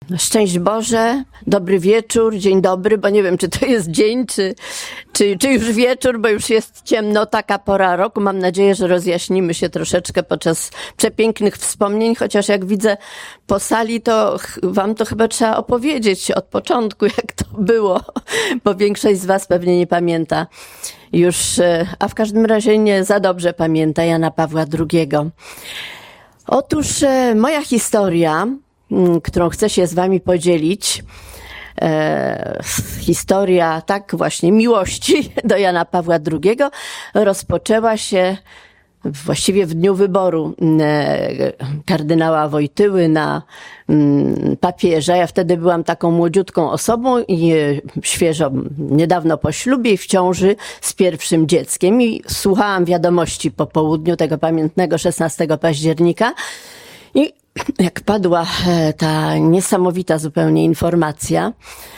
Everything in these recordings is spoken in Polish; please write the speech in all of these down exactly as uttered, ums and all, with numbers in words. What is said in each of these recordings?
Szczęść Boże, dobry wieczór, dzień dobry, bo nie wiem, czy to jest dzień, czy, czy, czy już wieczór, bo już jest ciemno, taka pora roku. Mam nadzieję, że rozjaśnimy się troszeczkę podczas przepięknych wspomnień, chociaż jak widzę po sali, to wam to chyba trzeba opowiedzieć od początku, jak to było, bo większość z was pewnie nie pamięta już, a w każdym razie nie za dobrze pamięta Jana Pawła drugiego. Otóż moja historia, którą chcę się z wami podzielić, e, historia tak właśnie miłości do Jana Pawła drugiego, rozpoczęła się właściwie w dniu wyboru e, kardynała Wojtyły na m, papieża. Ja wtedy byłam taką młodziutką osobą i e, świeżo, niedawno po ślubie i w ciąży z pierwszym dzieckiem i słuchałam wiadomości po południu tego pamiętnego szesnastego października i jak padła ta niesamowita zupełnie informacja,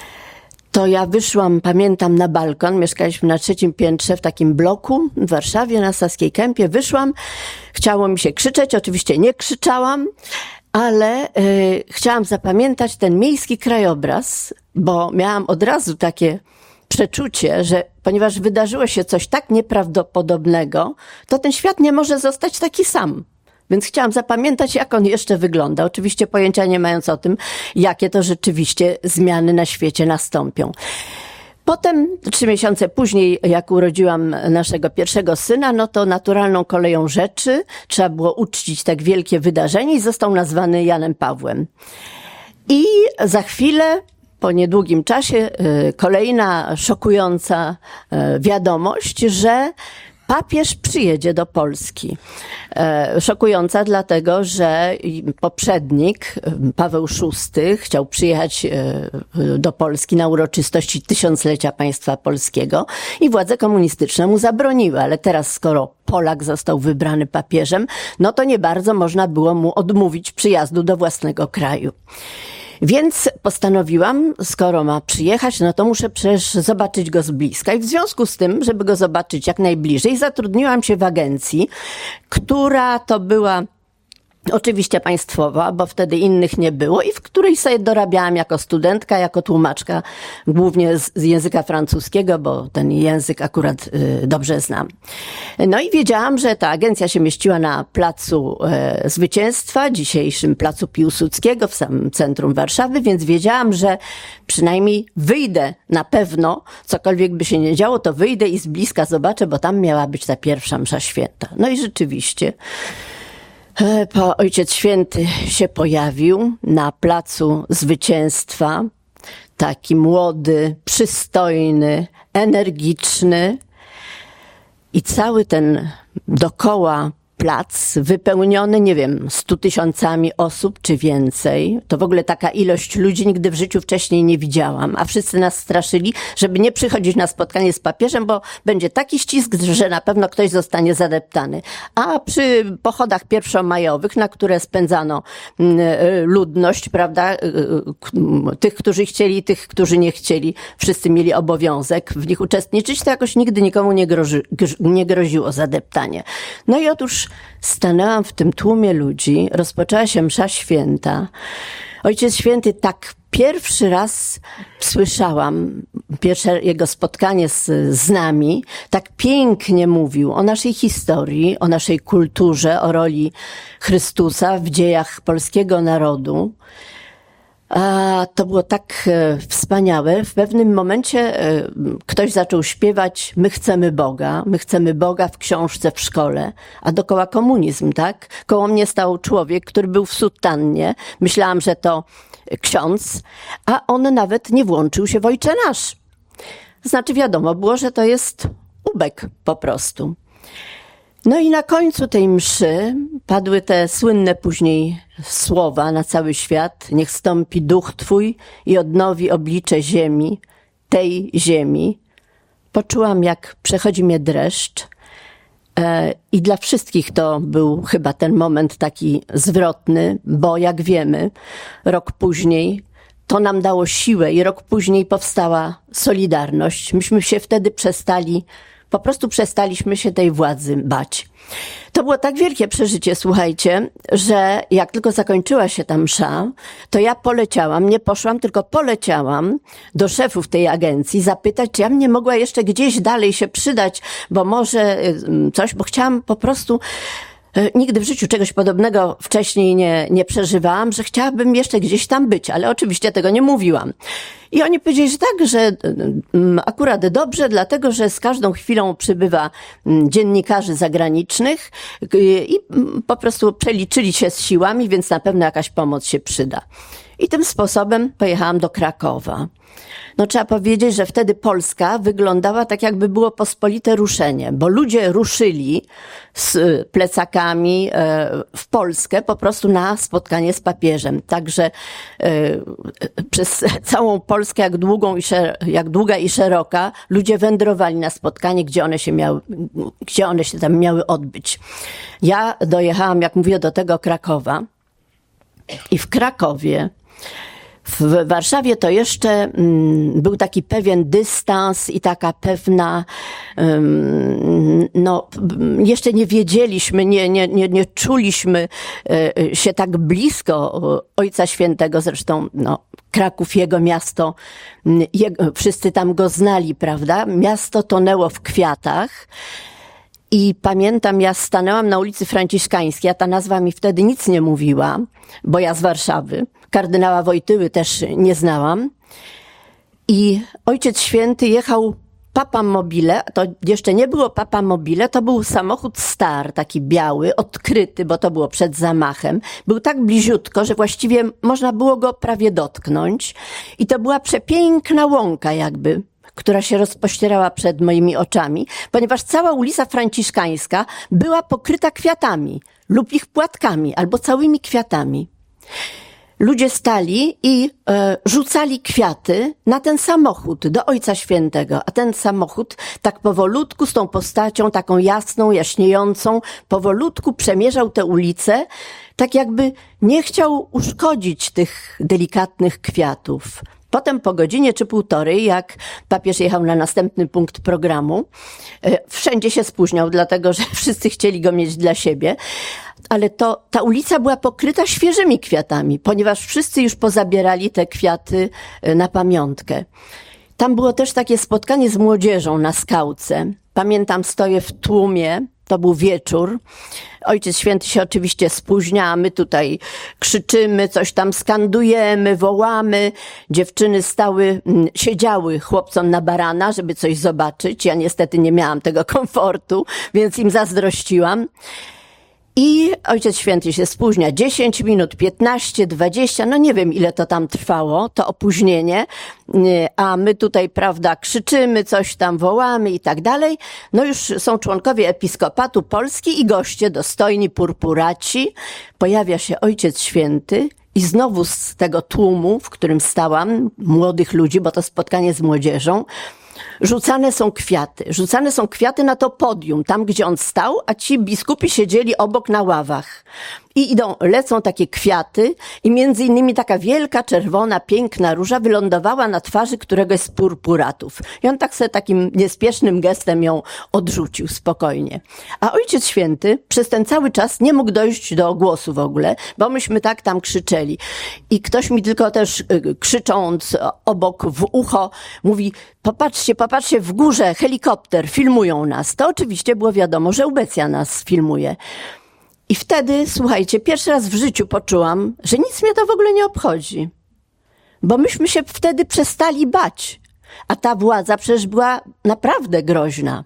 to ja wyszłam, pamiętam, na balkon, mieszkaliśmy na trzecim piętrze w takim bloku w Warszawie na Saskiej Kępie, wyszłam, chciało mi się krzyczeć, oczywiście nie krzyczałam, ale y, chciałam zapamiętać ten miejski krajobraz, bo miałam od razu takie przeczucie, że ponieważ wydarzyło się coś tak nieprawdopodobnego, to ten świat nie może zostać taki sam. Więc chciałam zapamiętać, jak on jeszcze wygląda. Oczywiście pojęcia nie mając o tym, jakie to rzeczywiście zmiany na świecie nastąpią. Potem, trzy miesiące później, jak urodziłam naszego pierwszego syna, no to naturalną koleją rzeczy trzeba było uczcić tak wielkie wydarzenie i został nazwany Janem Pawłem. I za chwilę, po niedługim czasie, kolejna szokująca wiadomość, że papież przyjedzie do Polski. E, szokująca dlatego, że poprzednik, Paweł szósty, chciał przyjechać e, do Polski na uroczystości tysiąclecia państwa polskiego i władze komunistyczne mu zabroniły, ale teraz skoro Polak został wybrany papieżem, no to nie bardzo można było mu odmówić przyjazdu do własnego kraju. Więc postanowiłam, skoro ma przyjechać, no to muszę przecież zobaczyć go z bliska. I w związku z tym, żeby go zobaczyć jak najbliżej, zatrudniłam się w agencji, która to była oczywiście państwowa, bo wtedy innych nie było i w której sobie dorabiałam jako studentka, jako tłumaczka, głównie z języka francuskiego, bo ten język akurat y, dobrze znam. No i wiedziałam, że ta agencja się mieściła na Placu e, Zwycięstwa, dzisiejszym Placu Piłsudskiego w samym centrum Warszawy, więc wiedziałam, że przynajmniej wyjdę na pewno, cokolwiek by się nie działo, to wyjdę i z bliska zobaczę, bo tam miała być ta pierwsza msza święta. No i rzeczywiście po Ojciec Święty się pojawił na Placu Zwycięstwa, taki młody, przystojny, energiczny i cały ten dokoła plac wypełniony, nie wiem, stu tysiącami osób czy więcej. To w ogóle taka ilość ludzi nigdy w życiu wcześniej nie widziałam, a wszyscy nas straszyli, żeby nie przychodzić na spotkanie z papieżem, bo będzie taki ścisk, że na pewno ktoś zostanie zadeptany. A przy pochodach pierwszomajowych, na które spędzano ludność, prawda, tych, którzy chcieli, tych, którzy nie chcieli, wszyscy mieli obowiązek w nich uczestniczyć, to jakoś nigdy nikomu nie, grozi, nie groziło zadeptanie. No i otóż stanęłam w tym tłumie ludzi, rozpoczęła się msza święta. Ojciec Święty tak pierwszy raz słyszałam, pierwsze jego spotkanie z, z nami, tak pięknie mówił o naszej historii, o naszej kulturze, o roli Chrystusa w dziejach polskiego narodu. A to było tak e, wspaniałe. W pewnym momencie e, ktoś zaczął śpiewać My chcemy Boga, my chcemy Boga w książce w szkole, a dookoła komunizm, tak? Koło mnie stał człowiek, który był w sutannie. Myślałam, że to ksiądz, a on nawet nie włączył się w Ojcze Nasz. Znaczy wiadomo było, że to jest ubek po prostu. No i na końcu tej mszy padły te słynne później słowa na cały świat. Niech stąpi duch Twój i odnowi oblicze ziemi, tej ziemi. Poczułam, jak przechodzi mnie dreszcz. I dla wszystkich to był chyba ten moment taki zwrotny, bo jak wiemy, rok później to nam dało siłę i rok później powstała Solidarność. Myśmy się wtedy przestali Po prostu przestaliśmy się tej władzy bać. To było tak wielkie przeżycie, słuchajcie, że jak tylko zakończyła się ta msza, to ja poleciałam, nie poszłam, tylko poleciałam do szefów tej agencji zapytać, czy ja bym nie mogła jeszcze gdzieś dalej się przydać, bo może coś, bo chciałam po prostu... Nigdy w życiu czegoś podobnego wcześniej nie, nie przeżywałam, że chciałabym jeszcze gdzieś tam być, ale oczywiście tego nie mówiłam. I oni powiedzieli, że tak, że akurat dobrze, dlatego, że z każdą chwilą przybywa dziennikarzy zagranicznych i po prostu przeliczyli się z siłami, więc na pewno jakaś pomoc się przyda. I tym sposobem pojechałam do Krakowa. No trzeba powiedzieć, że wtedy Polska wyglądała tak, jakby było pospolite ruszenie, bo ludzie ruszyli z plecakami w Polskę po prostu na spotkanie z papieżem. Także przez całą Polskę, jak długą i szer- jak długa i szeroka, ludzie wędrowali na spotkanie, gdzie one się miały, gdzie one się tam miały odbyć. Ja dojechałam, jak mówię, do tego Krakowa i w Krakowie w Warszawie to jeszcze mm, był taki pewien dystans i taka pewna, um, no, jeszcze nie wiedzieliśmy, nie, nie, nie, nie czuliśmy e, się tak blisko Ojca Świętego, zresztą, no, Kraków, jego miasto, jego, wszyscy tam go znali, prawda? Miasto tonęło w kwiatach. I pamiętam, ja stanęłam na ulicy Franciszkańskiej, a ta nazwa mi wtedy nic nie mówiła, bo ja z Warszawy. Kardynała Wojtyły też nie znałam. I Ojciec Święty jechał Papa Mobile, to jeszcze nie było Papa Mobile, to był samochód Star, taki biały, odkryty, bo to było przed zamachem. Był tak bliziutko, że właściwie można było go prawie dotknąć. I to była przepiękna łąka jakby, która się rozpościerała przed moimi oczami, ponieważ cała ulica Franciszkańska była pokryta kwiatami lub ich płatkami albo całymi kwiatami. Ludzie stali i e, rzucali kwiaty na ten samochód do Ojca Świętego, a ten samochód tak powolutku z tą postacią taką jasną, jaśniejącą, powolutku przemierzał tę ulicę, tak jakby nie chciał uszkodzić tych delikatnych kwiatów. Potem po godzinie czy półtorej, jak papież jechał na następny punkt programu, wszędzie się spóźniał, dlatego że wszyscy chcieli go mieć dla siebie, ale to ta ulica była pokryta świeżymi kwiatami, ponieważ wszyscy już pozabierali te kwiaty na pamiątkę. Tam było też takie spotkanie z młodzieżą na skałce. Pamiętam, stoję w tłumie, to był wieczór. Ojciec Święty się oczywiście spóźnia, a my tutaj krzyczymy, coś tam skandujemy, wołamy. Dziewczyny stały, siedziały chłopcom na barana, żeby coś zobaczyć. Ja niestety nie miałam tego komfortu, więc im zazdrościłam. I Ojciec Święty się spóźnia dziesięć minut, piętnaście, dwadzieścia, no nie wiem ile to tam trwało, to opóźnienie, a my tutaj, prawda, krzyczymy, coś tam wołamy i tak dalej. No już są członkowie Episkopatu Polski i goście dostojni purpuraci. Pojawia się Ojciec Święty i znowu z tego tłumu, w którym stałam, młodych ludzi, bo to spotkanie z młodzieżą, rzucane są kwiaty. Rzucane są kwiaty na to podium, tam gdzie on stał, a ci biskupi siedzieli obok na ławach. I idą, lecą takie kwiaty i między innymi taka wielka, czerwona, piękna róża wylądowała na twarzy któregoś z purpuratów. I on tak sobie takim niespiesznym gestem ją odrzucił spokojnie. A Ojciec Święty przez ten cały czas nie mógł dojść do głosu w ogóle, bo myśmy tak tam krzyczeli. I ktoś mi tylko też krzycząc obok w ucho mówi: popatrzcie, popatrzcie w górze, helikopter, filmują nas. To oczywiście było wiadomo, że ubecja nas filmuje. I wtedy, słuchajcie, pierwszy raz w życiu poczułam, że nic mnie to w ogóle nie obchodzi. Bo myśmy się wtedy przestali bać. A ta władza przecież była naprawdę groźna.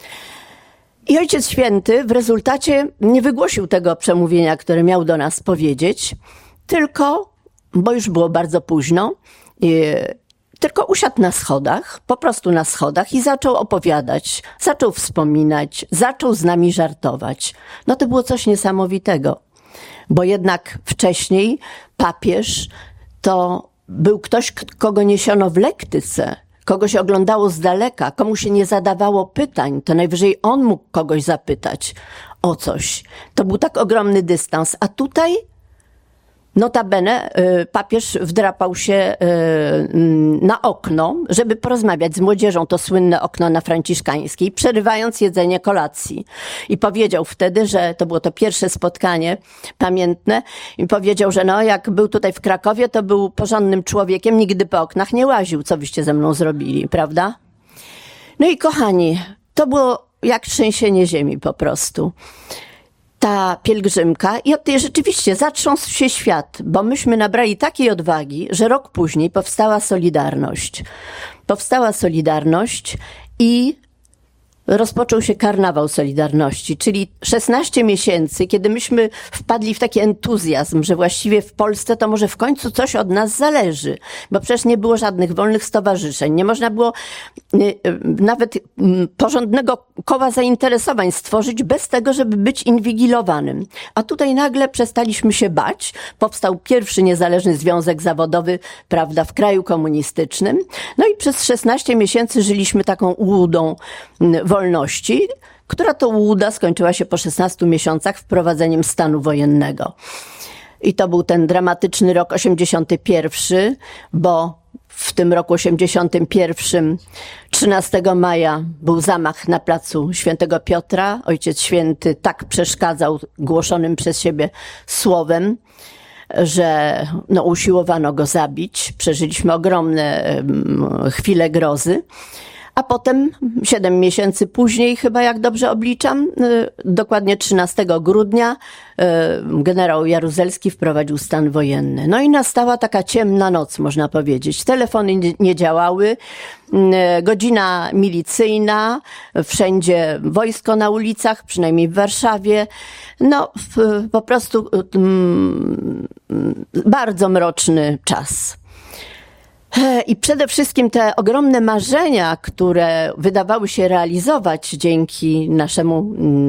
I Ojciec Święty w rezultacie nie wygłosił tego przemówienia, które miał do nas powiedzieć, tylko, bo już było bardzo późno, tylko usiadł na schodach, po prostu na schodach i zaczął opowiadać, zaczął wspominać, zaczął z nami żartować. No to było coś niesamowitego, bo jednak wcześniej papież to był ktoś, kogo niesiono w lektyce, kogo się oglądało z daleka, komu się nie zadawało pytań, to najwyżej on mógł kogoś zapytać o coś. To był tak ogromny dystans, a tutaj Notabene papież wdrapał się na okno, żeby porozmawiać z młodzieżą, to słynne okno na Franciszkańskiej, przerywając jedzenie kolacji. I powiedział wtedy, że to było to pierwsze spotkanie pamiętne, i powiedział, że no jak był tutaj w Krakowie, to był porządnym człowiekiem, nigdy po oknach nie łaził. Co byście ze mną zrobili, prawda? No i kochani, to było jak trzęsienie ziemi po prostu. Ta pielgrzymka, i od tej rzeczywiście zatrząsł się świat, bo myśmy nabrali takiej odwagi, że rok później powstała Solidarność. Powstała Solidarność i rozpoczął się karnawał Solidarności, czyli szesnaście miesięcy, kiedy myśmy wpadli w taki entuzjazm, że właściwie w Polsce to może w końcu coś od nas zależy, bo przecież nie było żadnych wolnych stowarzyszeń, nie można było nawet porządnego koła zainteresowań stworzyć bez tego, żeby być inwigilowanym. A tutaj nagle przestaliśmy się bać, powstał pierwszy niezależny związek zawodowy, prawda, w kraju komunistycznym, no i przez szesnaście miesięcy żyliśmy taką ułudą wolności, która to ułuda skończyła się po szesnastu miesiącach wprowadzeniem stanu wojennego. I to był ten dramatyczny rok osiemdziesiąty pierwszy, bo w tym roku osiemdziesiątym pierwszym, trzynastego maja, był zamach na placu Świętego Piotra. Ojciec Święty tak przeszkadzał głoszonym przez siebie słowem, że no, usiłowano go zabić. Przeżyliśmy ogromne um, chwile grozy. A potem, siedem miesięcy później, chyba jak dobrze obliczam, dokładnie trzynastego grudnia, generał Jaruzelski wprowadził stan wojenny. No i nastała taka ciemna noc, można powiedzieć. Telefony nie działały, godzina milicyjna, wszędzie wojsko na ulicach, przynajmniej w Warszawie. No, po prostu bardzo mroczny czas. I przede wszystkim te ogromne marzenia, które wydawały się realizować dzięki naszemu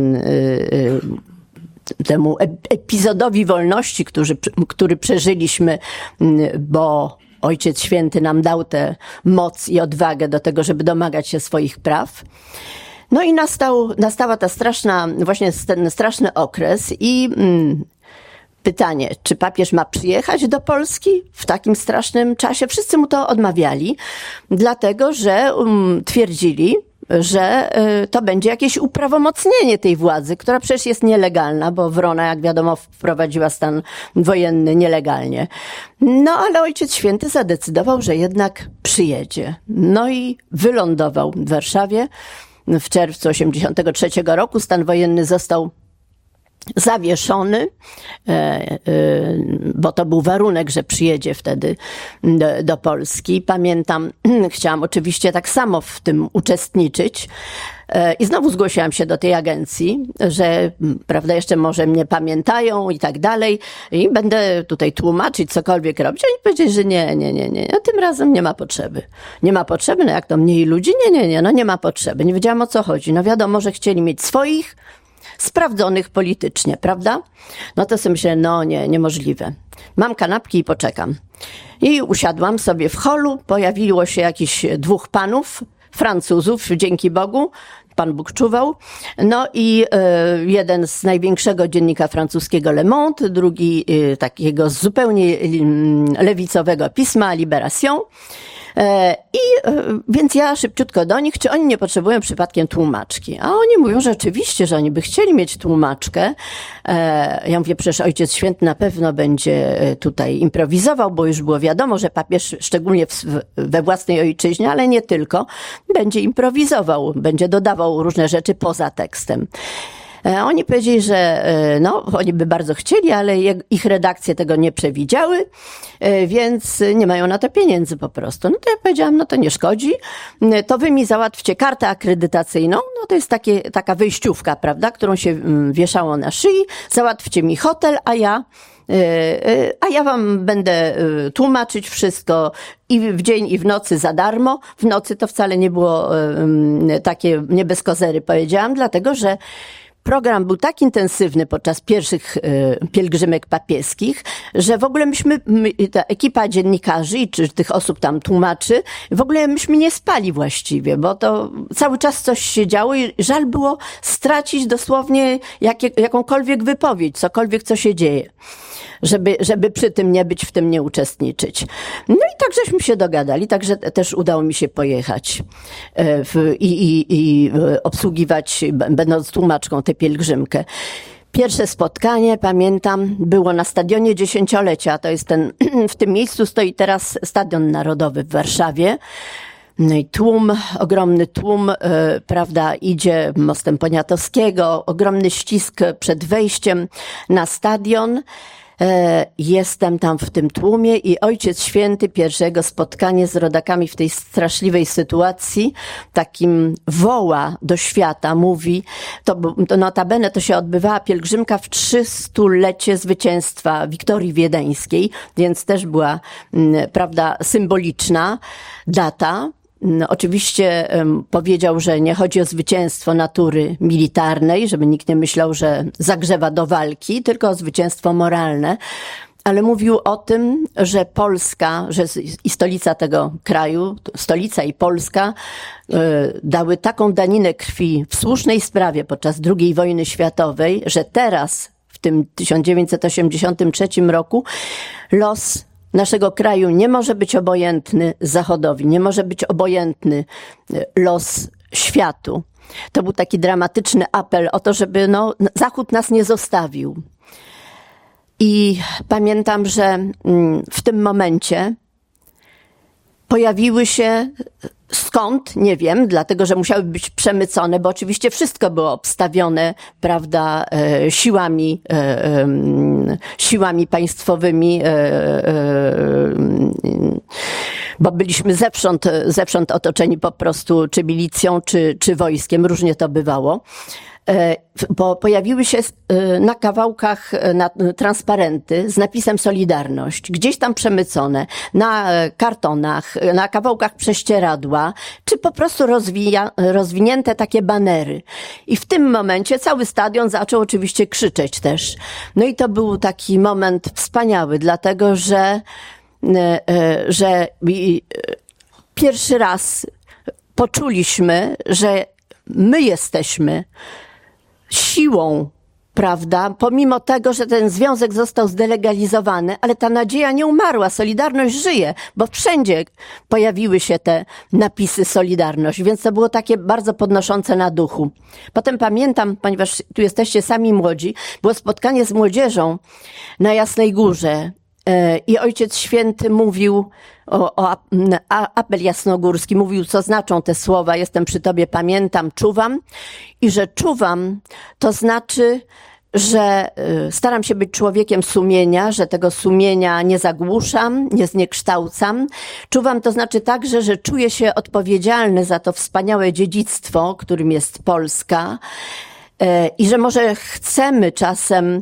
temu epizodowi wolności, który, który przeżyliśmy, bo Ojciec Święty nam dał tę moc i odwagę do tego, żeby domagać się swoich praw. No i nastał, nastała ta straszna, właśnie ten straszny okres i pytanie, czy papież ma przyjechać do Polski w takim strasznym czasie? Wszyscy mu to odmawiali, dlatego że um, twierdzili, że y, to będzie jakieś uprawomocnienie tej władzy, która przecież jest nielegalna, bo Wrona, jak wiadomo, wprowadziła stan wojenny nielegalnie. No ale Ojciec Święty zadecydował, że jednak przyjedzie. No i wylądował w Warszawie w czerwcu osiemdziesiątego trzeciego roku. Stan wojenny został zawieszony, bo to był warunek, że przyjedzie wtedy do, do Polski. Pamiętam, chciałam oczywiście tak samo w tym uczestniczyć i znowu zgłosiłam się do tej agencji, że prawda, jeszcze może mnie pamiętają i tak dalej i będę tutaj tłumaczyć, cokolwiek robić. Oni powiedzieli, że nie, nie, nie, nie, tym razem nie ma potrzeby. Nie ma potrzeby, no jak to mniej ludzi? Nie, nie, nie, no nie ma potrzeby. Nie wiedziałam, o co chodzi. No wiadomo, że chcieli mieć swoich, sprawdzonych politycznie, prawda? No to sobie myślę, no nie, niemożliwe. Mam kanapki i poczekam. I usiadłam sobie w holu, pojawiło się jakichś dwóch panów, Francuzów, dzięki Bogu, Pan Bóg czuwał. No i y, jeden z największego dziennika francuskiego Le Monde, drugi y, takiego zupełnie y, lewicowego pisma Libération. I więc ja szybciutko do nich, czy oni nie potrzebują przypadkiem tłumaczki? A oni mówią, że oczywiście, że oni by chcieli mieć tłumaczkę. Ja mówię, przecież Ojciec Święty na pewno będzie tutaj improwizował, bo już było wiadomo, że papież, szczególnie w, we własnej ojczyźnie, ale nie tylko, będzie improwizował, będzie dodawał różne rzeczy poza tekstem. Oni powiedzieli, że no, oni by bardzo chcieli, ale ich redakcje tego nie przewidziały, więc nie mają na to pieniędzy po prostu. No to ja powiedziałam, no to nie szkodzi, to wy mi załatwcie kartę akredytacyjną, no to jest takie, taka wyjściówka, prawda, którą się wieszało na szyi, załatwcie mi hotel, a ja a ja wam będę tłumaczyć wszystko i w dzień, i w nocy za darmo. W nocy to wcale nie było takie, nie bez kozery powiedziałam, dlatego że program był tak intensywny podczas pierwszych pielgrzymek papieskich, że w ogóle myśmy, my, ta ekipa dziennikarzy i czy tych osób tam tłumaczy, w ogóle myśmy nie spali właściwie, bo to cały czas coś się działo i żal było stracić dosłownie jakie, jakąkolwiek wypowiedź, cokolwiek, co się dzieje. Żeby, żeby przy tym nie być, w tym nie uczestniczyć. No i tak żeśmy się dogadali, także też udało mi się pojechać w, i, i, i obsługiwać, będąc tłumaczką, tę pielgrzymkę. Pierwsze spotkanie, pamiętam, było na Stadionie Dziesięciolecia. To jest ten, w tym miejscu stoi teraz Stadion Narodowy w Warszawie. No i tłum, ogromny tłum, yy, prawda, idzie mostem Poniatowskiego, ogromny ścisk przed wejściem na stadion. Jestem tam w tym tłumie i Ojciec Święty pierwszego spotkanie z rodakami w tej straszliwej sytuacji takim woła do świata, mówi, to, to notabene to się odbywała pielgrzymka w trzystulecie zwycięstwa Wiktorii Wiedeńskiej, więc też była, prawda, symboliczna data. No, oczywiście um, powiedział, że nie chodzi o zwycięstwo natury militarnej, żeby nikt nie myślał, że zagrzewa do walki, tylko o zwycięstwo moralne. Ale mówił o tym, że Polska, że i stolica tego kraju, stolica i Polska y, dały taką daninę krwi w słusznej sprawie podczas drugiej wojny światowej, że teraz, w tym tysiąc dziewięćset osiemdziesiątym trzecim roku, los naszego kraju nie może być obojętny Zachodowi, nie może być obojętny los światu. To był taki dramatyczny apel o to, żeby no, Zachód nas nie zostawił. I pamiętam, że w tym momencie pojawiły się, skąd, nie wiem, dlatego, że musiały być przemycone, bo oczywiście wszystko było obstawione, prawda, e, siłami, e, e, siłami państwowymi, e, e, bo byliśmy zewsząd, zewsząd otoczeni po prostu czy milicją, czy, czy wojskiem, różnie to bywało. Bo pojawiły się na kawałkach na transparenty z napisem Solidarność, gdzieś tam przemycone, na kartonach, na kawałkach prześcieradła, czy po prostu rozwija, rozwinięte takie banery. I w tym momencie cały stadion zaczął oczywiście krzyczeć też. No i to był taki moment wspaniały, dlatego że, że pierwszy raz poczuliśmy, że my jesteśmy siłą, prawda, pomimo tego, że ten związek został zdelegalizowany, ale ta nadzieja nie umarła, Solidarność żyje, bo wszędzie pojawiły się te napisy Solidarność, więc to było takie bardzo podnoszące na duchu. Potem pamiętam, ponieważ tu jesteście sami młodzi, było spotkanie z młodzieżą na Jasnej Górze i Ojciec Święty mówił o, o a, apel jasnogórski, mówił, co znaczą te słowa, jestem przy Tobie, pamiętam, czuwam, i że czuwam, to znaczy, że staram się być człowiekiem sumienia, że tego sumienia nie zagłuszam, nie zniekształcam. Czuwam to znaczy także, że czuję się odpowiedzialny za to wspaniałe dziedzictwo, którym jest Polska, i że może chcemy czasem,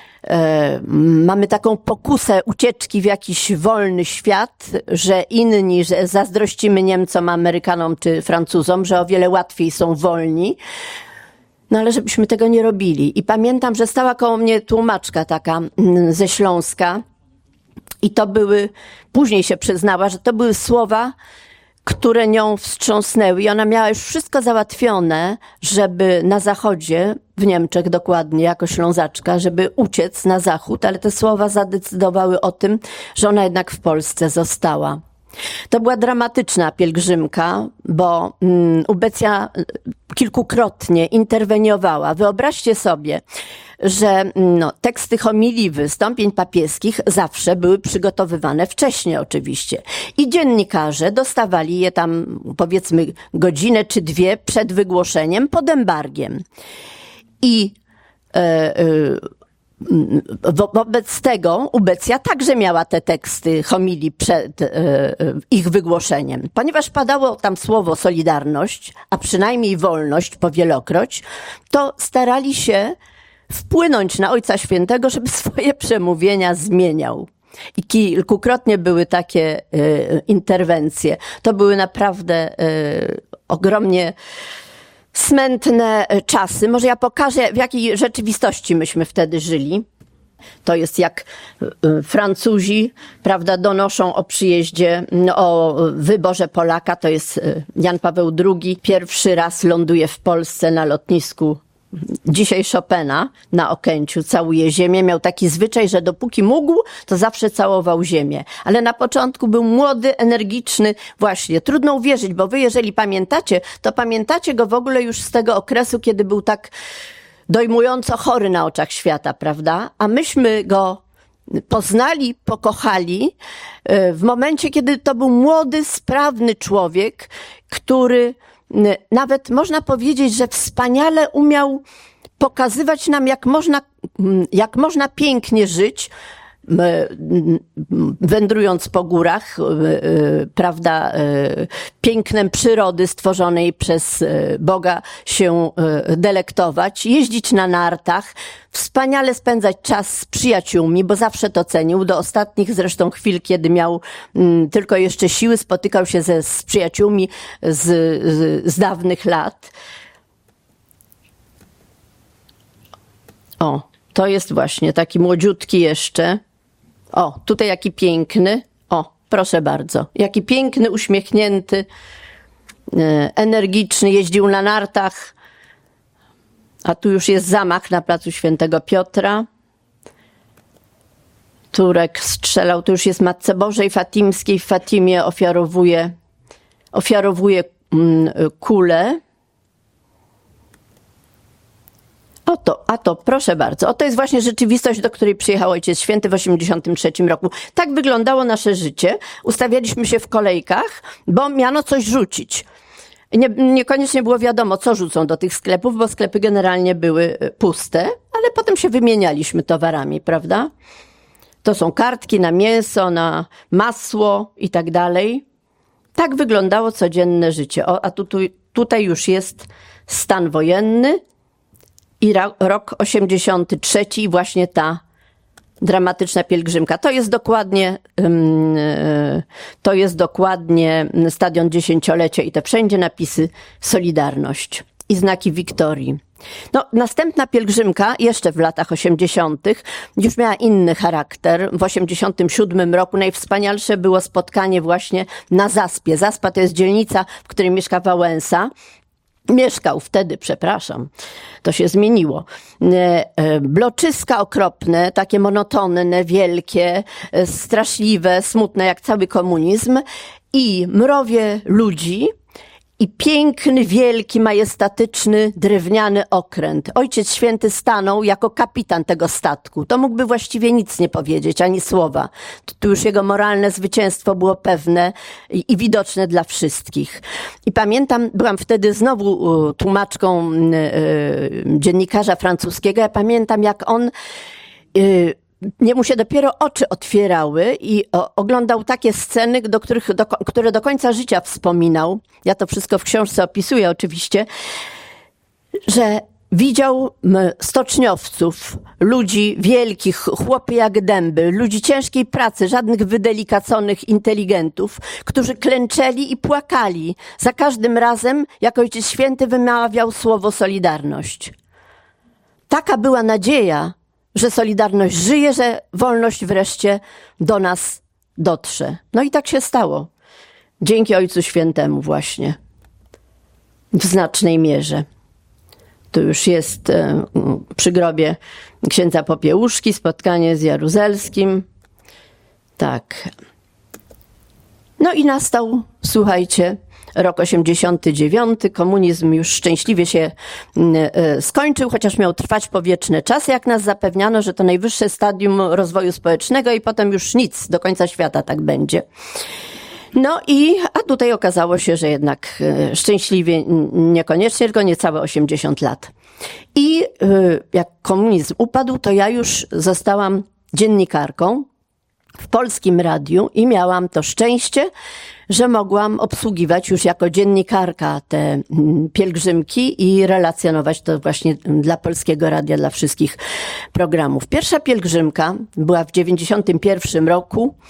mamy taką pokusę ucieczki w jakiś wolny świat, że inni, że zazdrościmy Niemcom, Amerykanom czy Francuzom, że o wiele łatwiej są wolni. No ale żebyśmy tego nie robili. I pamiętam, że stała koło mnie tłumaczka taka ze Śląska i to były, później się przyznała, że to były słowa, które nią wstrząsnęły i ona miała już wszystko załatwione, żeby na zachodzie, w Niemczech dokładnie, jako Ślązaczka, żeby uciec na zachód, ale te słowa zadecydowały o tym, że ona jednak w Polsce została. To była dramatyczna pielgrzymka, bo um, Ubecja kilkukrotnie interweniowała. Wyobraźcie sobie, że no, teksty homilii wystąpień papieskich zawsze były przygotowywane wcześniej oczywiście. I dziennikarze dostawali je tam powiedzmy godzinę czy dwie przed wygłoszeniem pod embargiem. I e, e, Wo- wobec tego Ubecja także miała te teksty homilii przed e, ich wygłoszeniem. Ponieważ padało tam słowo Solidarność, a przynajmniej wolność powielokroć, to starali się wpłynąć na Ojca Świętego, żeby swoje przemówienia zmieniał. I kilkukrotnie były takie e, interwencje. To były naprawdę e, ogromnie smętne czasy. Może ja pokażę, w jakiej rzeczywistości myśmy wtedy żyli. To jest jak Francuzi, prawda, donoszą o przyjeździe, o wyborze Polaka. To jest Jan Paweł drugi. Pierwszy raz ląduje w Polsce na lotnisku dzisiaj Chopina na Okęciu, całuje ziemię. Miał taki zwyczaj, że dopóki mógł, to zawsze całował ziemię. Ale na początku był młody, energiczny. Właśnie, trudno uwierzyć, bo wy, jeżeli pamiętacie, to pamiętacie go w ogóle już z tego okresu, kiedy był tak dojmująco chory na oczach świata, prawda? A myśmy go poznali, pokochali w momencie, kiedy to był młody, sprawny człowiek, który nawet można powiedzieć, że wspaniale umiał pokazywać nam, jak można, jak można pięknie żyć, wędrując po górach, prawda, pięknem przyrody stworzonej przez Boga się delektować, jeździć na nartach, wspaniale spędzać czas z przyjaciółmi, bo zawsze to cenił. Do ostatnich zresztą chwil, kiedy miał tylko jeszcze siły, spotykał się ze, z przyjaciółmi z, z, z dawnych lat. O, to jest właśnie taki młodziutki jeszcze. O, tutaj jaki piękny. O, proszę bardzo. Jaki piękny, uśmiechnięty, energiczny, jeździł na nartach. A tu już jest zamach na placu Świętego Piotra. Turek strzelał, to już jest Matce Bożej Fatimskiej. W Fatimie ofiarowuje, ofiarowuje kulę. Oto, a to, proszę bardzo, oto jest właśnie rzeczywistość, do której przyjechał Ojciec Święty w osiemdziesiątym trzecim roku. Tak wyglądało nasze życie. Ustawialiśmy się w kolejkach, bo miano coś rzucić. Nie, niekoniecznie było wiadomo, co rzucą do tych sklepów, bo sklepy generalnie były puste, ale potem się wymienialiśmy towarami, prawda? To są kartki na mięso, na masło i tak dalej. Tak wyglądało codzienne życie. O, a tu, tu, tutaj już jest stan wojenny. I rok osiemdziesiąty trzeci i właśnie ta dramatyczna pielgrzymka. To jest dokładnie, to jest dokładnie stadion dziesięciolecia i te wszędzie napisy Solidarność i znaki Wiktorii. No, następna pielgrzymka, jeszcze w latach osiemdziesiątych, już miała inny charakter. W osiemdziesiątym siódmym roku najwspanialsze było spotkanie właśnie na Zaspie. Zaspa to jest dzielnica, w której mieszka Wałęsa. Mieszkał wtedy, przepraszam, to się zmieniło. Bloczyska okropne, takie monotonne, wielkie, straszliwe, smutne jak cały komunizm i mrowie ludzi i piękny, wielki, majestatyczny, drewniany okręt. Ojciec Święty stanął jako kapitan tego statku. To mógłby właściwie nic nie powiedzieć, ani słowa. Tu już jego moralne zwycięstwo było pewne i, i widoczne dla wszystkich. I pamiętam, byłam wtedy znowu tłumaczką y, dziennikarza francuskiego. Ja pamiętam, jak on y, nie mu się dopiero oczy otwierały i o, oglądał takie sceny, do których, do, które do końca życia wspominał. Ja to wszystko w książce opisuję oczywiście, że widział stoczniowców, ludzi wielkich, chłopy jak dęby, ludzi ciężkiej pracy, żadnych wydelicaconych inteligentów, którzy klęczeli i płakali za każdym razem, jak Ojciec Święty wymawiał słowo Solidarność. Taka była nadzieja, że Solidarność żyje, że wolność wreszcie do nas dotrze. No i tak się stało. Dzięki Ojcu Świętemu właśnie. W znacznej mierze. Tu już jest e, przy grobie księdza Popiełuszki, spotkanie z Jaruzelskim. Tak. No i nastał, słuchajcie, rok osiemdziesiąty dziewiąty, komunizm już szczęśliwie się skończył, chociaż miał trwać powieczne czasy, jak nas zapewniano, że to najwyższe stadium rozwoju społecznego i potem już nic, do końca świata tak będzie. No i, a tutaj okazało się, że jednak szczęśliwie niekoniecznie, tylko niecałe osiemdziesiąt lat. I jak komunizm upadł, to ja już zostałam dziennikarką w Polskim Radiu i miałam to szczęście, że mogłam obsługiwać już jako dziennikarka te pielgrzymki i relacjonować to właśnie dla Polskiego Radia, dla wszystkich programów. Pierwsza pielgrzymka była w dziewięćdziesiątym pierwszym roku.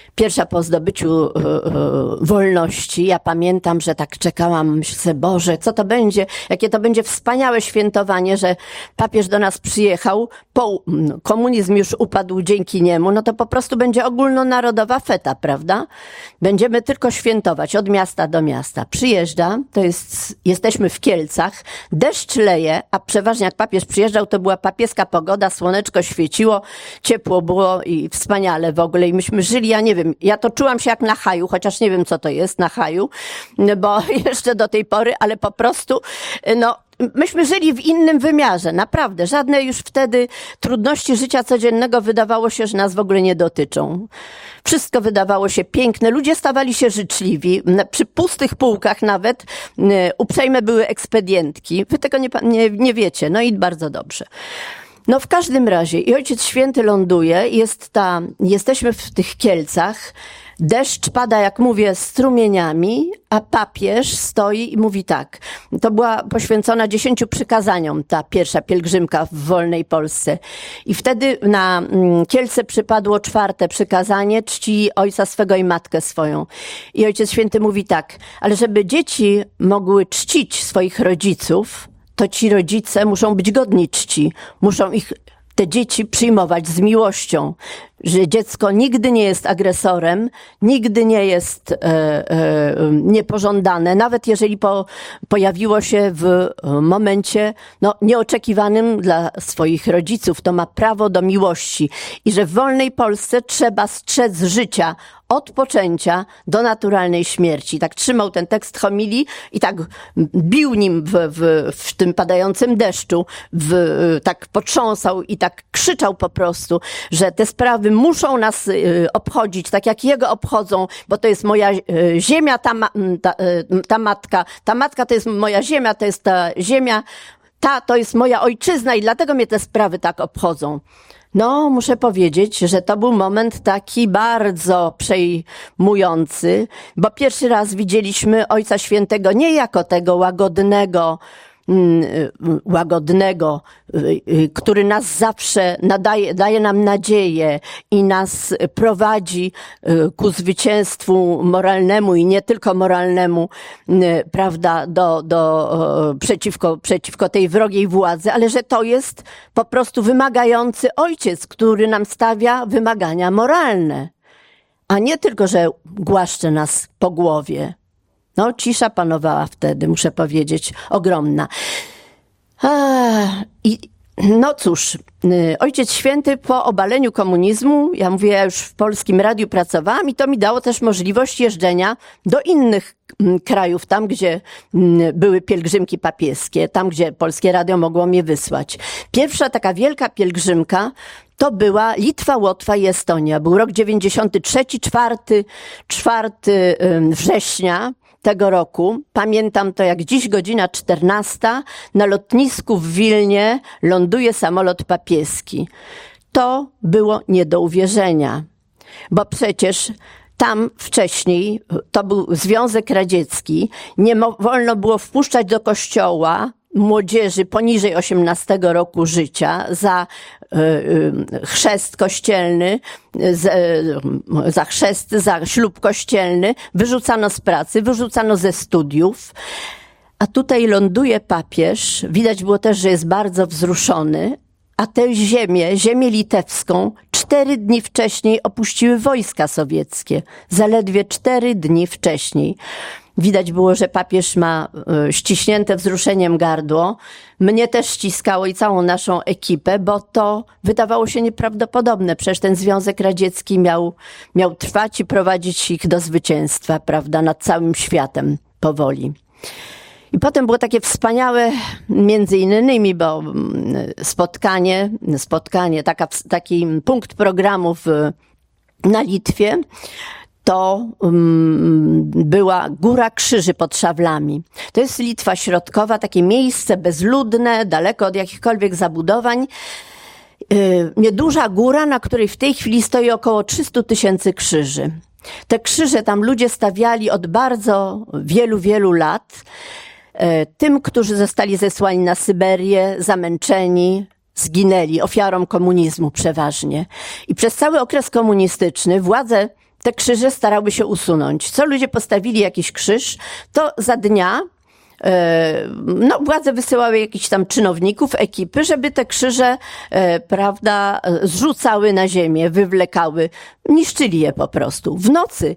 pierwsza po zdobyciu y, y, wolności. Ja pamiętam, że tak czekałam, myślę sobie, Boże, co to będzie, jakie to będzie wspaniałe świętowanie, że papież do nas przyjechał, po, komunizm już upadł dzięki niemu, no to po prostu będzie ogólnonarodowa feta, prawda? Będziemy tylko świętować od miasta do miasta. Przyjeżdża, to jest, jesteśmy w Kielcach, deszcz leje, a przeważnie jak papież przyjeżdżał, to była papieska pogoda, słoneczko świeciło, ciepło było i wspaniale w ogóle i myśmy żyli, ja nie wiem, ja to czułam się jak na haju, chociaż nie wiem co to jest na haju, bo jeszcze do tej pory, ale po prostu, no, myśmy żyli w innym wymiarze, naprawdę. Żadne już wtedy trudności życia codziennego wydawało się, że nas w ogóle nie dotyczą. Wszystko wydawało się piękne. Ludzie stawali się życzliwi. Przy pustych półkach nawet uprzejme były ekspedientki. Wy tego nie, nie, nie wiecie. No i bardzo dobrze. No w każdym razie i Ojciec Święty ląduje, jest ta, jesteśmy w tych Kielcach, deszcz pada, jak mówię, strumieniami, a papież stoi i mówi tak. To była poświęcona dziesięciu przykazaniom, ta pierwsza pielgrzymka w wolnej Polsce. I wtedy na Kielce przypadło czwarte przykazanie, czci ojca swego i matkę swoją. I Ojciec Święty mówi tak, ale żeby dzieci mogły czcić swoich rodziców, to ci rodzice muszą być godni czci, muszą ich, te dzieci przyjmować z miłością, że dziecko nigdy nie jest agresorem, nigdy nie jest e, e, niepożądane, nawet jeżeli po, pojawiło się w momencie no, nieoczekiwanym dla swoich rodziców, to ma prawo do miłości i że w wolnej Polsce trzeba strzec życia od poczęcia do naturalnej śmierci. Tak trzymał ten tekst homilii i tak bił nim w, w, w tym padającym deszczu, w, tak potrząsał i tak krzyczał po prostu, że te sprawy muszą nas y, obchodzić, tak jak jego obchodzą, bo to jest moja y, ziemia, ta, ma, ta, y, ta matka, ta matka to jest moja ziemia, to jest ta ziemia, ta to jest moja ojczyzna i dlatego mnie te sprawy tak obchodzą. No, muszę powiedzieć, że to był moment taki bardzo przejmujący, bo pierwszy raz widzieliśmy Ojca Świętego nie jako tego łagodnego, łagodnego, który nas zawsze nadaje, daje nam nadzieję i nas prowadzi ku zwycięstwu moralnemu i nie tylko moralnemu, prawda, do, do, przeciwko, przeciwko tej wrogiej władzy, ale że to jest po prostu wymagający ojciec, który nam stawia wymagania moralne, a nie tylko, że głaszcze nas po głowie. No, cisza panowała wtedy, muszę powiedzieć, ogromna. A, i no cóż, Ojciec Święty po obaleniu komunizmu, ja mówię, ja już w Polskim Radiu pracowałam i to mi dało też możliwość jeżdżenia do innych krajów, tam gdzie były pielgrzymki papieskie, tam gdzie Polskie Radio mogło mnie wysłać. Pierwsza taka wielka pielgrzymka to była Litwa, Łotwa i Estonia. Był rok dziewięćdziesiąty trzeci, czwartego września tego roku. Pamiętam to jak dziś, godzina czternasta. Na lotnisku w Wilnie ląduje samolot papieski. To było nie do uwierzenia, bo przecież tam wcześniej, to był Związek Radziecki, nie mo- wolno było wpuszczać do kościoła młodzieży poniżej osiemnastego roku życia za y, y, chrzest kościelny, z, y, za chrzest, za ślub kościelny, wyrzucano z pracy, wyrzucano ze studiów. A tutaj ląduje papież, widać było też, że jest bardzo wzruszony, a tę ziemię, ziemię litewską, cztery dni wcześniej opuściły wojska sowieckie. Zaledwie cztery dni wcześniej. Widać było, że papież ma y, ściśnięte wzruszeniem gardło. Mnie też ściskało i całą naszą ekipę, bo to wydawało się nieprawdopodobne. Przecież ten Związek Radziecki miał, miał trwać i prowadzić ich do zwycięstwa, prawda, nad całym światem powoli. I potem było takie wspaniałe, między innymi, bo spotkanie, spotkanie, taka, taki punkt programu w, na Litwie, to um, była Góra Krzyży pod Szawlami. To jest Litwa Środkowa, takie miejsce bezludne, daleko od jakichkolwiek zabudowań. Yy, nieduża góra, na której w tej chwili stoi około trzysta tysięcy krzyży. Te krzyże tam ludzie stawiali od bardzo wielu, wielu lat. Yy, tym, którzy zostali zesłani na Syberię, zamęczeni, zginęli, ofiarą komunizmu przeważnie. I przez cały okres komunistyczny władze te krzyże starały się usunąć. Co ludzie postawili jakiś krzyż, to za dnia no, władze wysyłały jakichś tam czynowników, ekipy, żeby te krzyże, prawda, zrzucały na ziemię, wywlekały, niszczyli je po prostu. W nocy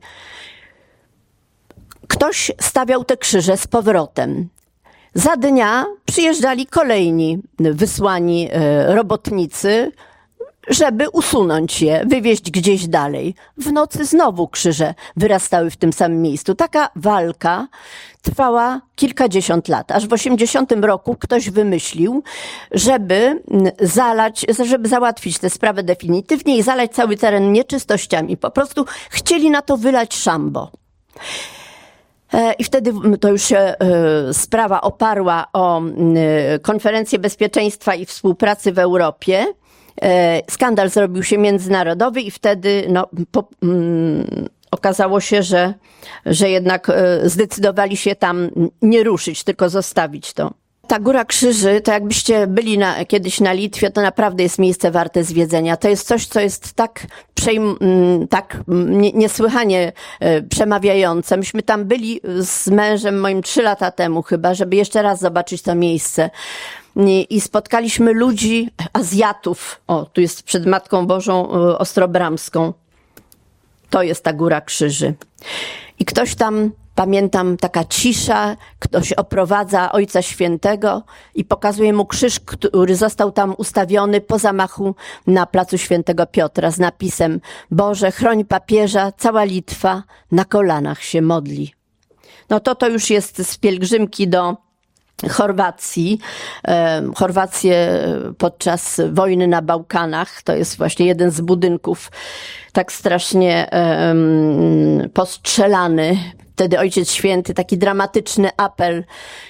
ktoś stawiał te krzyże z powrotem. Za dnia przyjeżdżali kolejni wysłani robotnicy, żeby usunąć je, wywieźć gdzieś dalej. W nocy znowu krzyże wyrastały w tym samym miejscu. Taka walka trwała kilkadziesiąt lat, aż w osiemdziesiątym roku ktoś wymyślił, żeby zalać, żeby załatwić tę sprawę definitywnie i zalać cały teren nieczystościami. Po prostu chcieli na to wylać szambo. I wtedy to już się sprawa oparła o Konferencję Bezpieczeństwa i Współpracy w Europie. Skandal zrobił się międzynarodowy i wtedy no, po, mm, okazało się, że, że jednak zdecydowali się tam nie ruszyć, tylko zostawić to. Ta Góra Krzyży, to jakbyście byli na, kiedyś na Litwie, to naprawdę jest miejsce warte zwiedzenia. To jest coś, co jest tak, przejm, tak niesłychanie przemawiające. Myśmy tam byli z mężem moim trzy lata temu chyba, żeby jeszcze raz zobaczyć to miejsce. I spotkaliśmy ludzi, Azjatów. O, tu jest przed Matką Bożą Ostrobramską. To jest ta Góra Krzyży. I ktoś tam, pamiętam, taka cisza, ktoś oprowadza Ojca Świętego i pokazuje mu krzyż, który został tam ustawiony po zamachu na placu Świętego Piotra z napisem: Boże, chroń papieża, cała Litwa na kolanach się modli. No to to już jest z pielgrzymki do Chorwacji. Chorwację podczas wojny na Bałkanach, to jest właśnie jeden z budynków tak strasznie postrzelany. Wtedy Ojciec Święty taki dramatyczny apel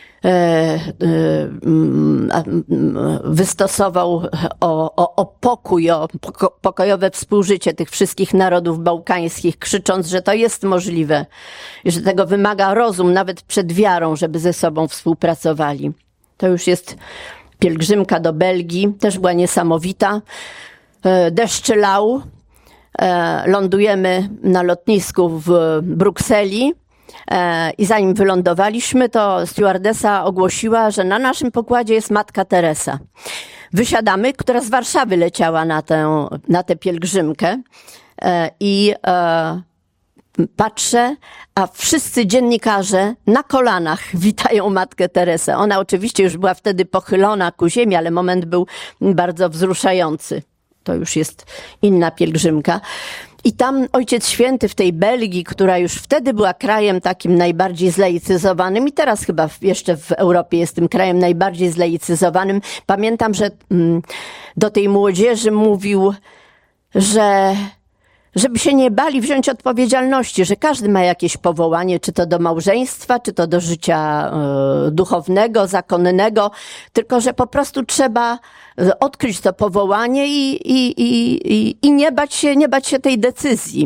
wystosował o, o, o pokój, o pokojowe współżycie tych wszystkich narodów bałkańskich, krzycząc, że to jest możliwe, że tego wymaga rozum nawet przed wiarą, żeby ze sobą współpracowali. To już jest pielgrzymka do Belgii, też była niesamowita. Deszcz lał, lądujemy na lotnisku w Brukseli. I zanim wylądowaliśmy, to stewardesa ogłosiła, że na naszym pokładzie jest Matka Teresa. Wysiadamy, która z Warszawy leciała na tę, na tę pielgrzymkę i e, patrzę, a wszyscy dziennikarze na kolanach witają Matkę Teresę. Ona oczywiście już była wtedy pochylona ku ziemi, ale moment był bardzo wzruszający. To już jest inna pielgrzymka. I tam Ojciec Święty w tej Belgii, która już wtedy była krajem takim najbardziej zlaicyzowanym i teraz chyba jeszcze w Europie jest tym krajem najbardziej zlaicyzowanym. Pamiętam, że do tej młodzieży mówił, że żeby się nie bali wziąć odpowiedzialności, że każdy ma jakieś powołanie, czy to do małżeństwa, czy to do życia y, duchownego, zakonnego, tylko że po prostu trzeba odkryć to powołanie i, i, i, i, i nie bać się, nie bać się tej decyzji.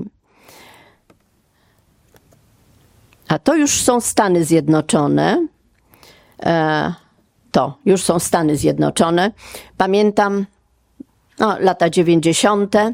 A to już są Stany Zjednoczone. E, to już są Stany Zjednoczone. Pamiętam no, lata dziewięćdziesiąte.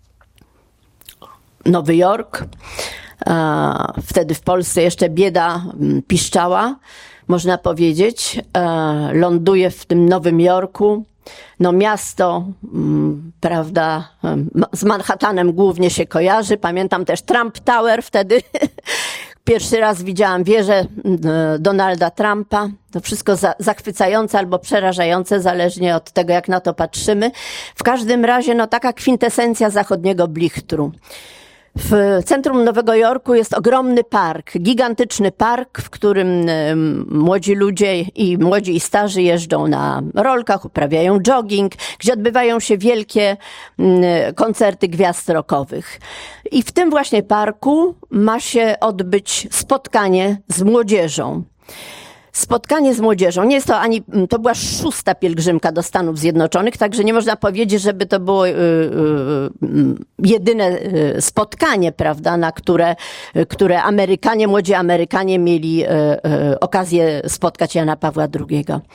Nowy Jork. Wtedy w Polsce jeszcze bieda piszczała, można powiedzieć. Ląduję w tym Nowym Jorku. No miasto, prawda, z Manhattanem głównie się kojarzy. Pamiętam też Trump Tower wtedy. Pierwszy raz widziałam wieżę Donalda Trumpa. To wszystko za, zachwycające albo przerażające, zależnie od tego, jak na to patrzymy. W każdym razie, no taka kwintesencja zachodniego blichtru. W centrum Nowego Jorku jest ogromny park, gigantyczny park, w którym młodzi ludzie i młodzi i starzy jeżdżą na rolkach, uprawiają jogging, gdzie odbywają się wielkie koncerty gwiazd rockowych. I w tym właśnie parku ma się odbyć spotkanie z młodzieżą. Spotkanie z młodzieżą. Nie jest to ani, to była szósta pielgrzymka do Stanów Zjednoczonych, także nie można powiedzieć, żeby to było y, y, jedyne spotkanie, prawda, na które, które Amerykanie, młodzi Amerykanie mieli y, y, okazję spotkać Jana Pawła drugiego.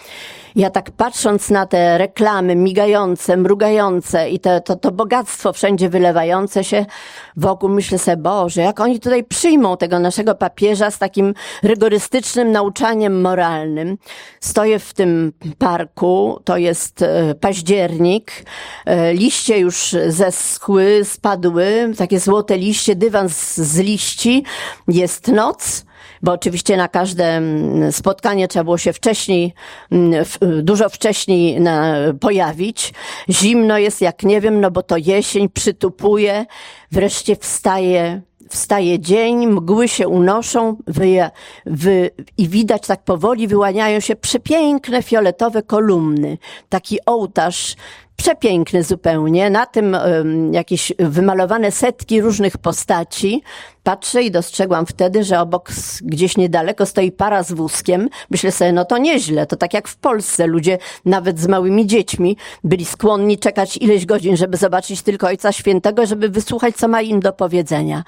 Ja tak patrząc na te reklamy migające, mrugające i te, to, to bogactwo wszędzie wylewające się wokół, myślę sobie, Boże, jak oni tutaj przyjmą tego naszego papieża z takim rygorystycznym nauczaniem moralnym. Stoję w tym parku, to jest październik, liście już zeschły, spadły, takie złote liście, dywan z, z liści, jest noc, bo oczywiście na każde spotkanie trzeba było się wcześniej, dużo wcześniej na, pojawić. Zimno jest, jak nie wiem, no bo to jesień, przytupuje. Wreszcie wstaje, wstaje dzień, mgły się unoszą wy, wy, i widać tak powoli wyłaniają się przepiękne fioletowe kolumny. Taki ołtarz przepiękny zupełnie, na tym um, jakieś wymalowane setki różnych postaci. Patrzę i dostrzegłam wtedy, że obok gdzieś niedaleko stoi para z wózkiem. Myślę sobie, no to nieźle, to tak jak w Polsce ludzie nawet z małymi dziećmi byli skłonni czekać ileś godzin, żeby zobaczyć tylko Ojca Świętego, żeby wysłuchać, co ma im do powiedzenia.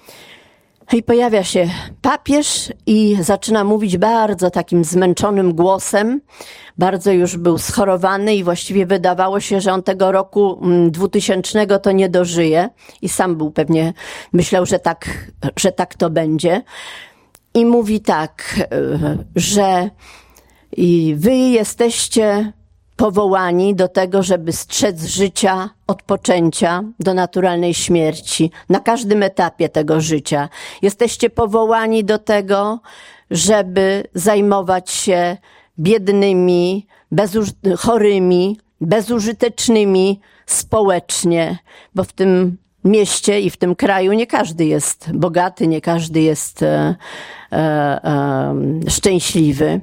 I pojawia się papież i zaczyna mówić bardzo takim zmęczonym głosem. Bardzo już był schorowany i właściwie wydawało się, że on tego roku dwutysięcznego to nie dożyje. I sam był pewnie, myślał, że tak, że tak to będzie. I mówi tak, że i wy jesteście powołani do tego, żeby strzec życia od poczęcia do naturalnej śmierci. Na każdym etapie tego życia. Jesteście powołani do tego, żeby zajmować się biednymi, bezuż- chorymi, bezużytecznymi społecznie, bo w tym mieście i w tym kraju nie każdy jest bogaty, nie każdy jest e, e, e, szczęśliwy.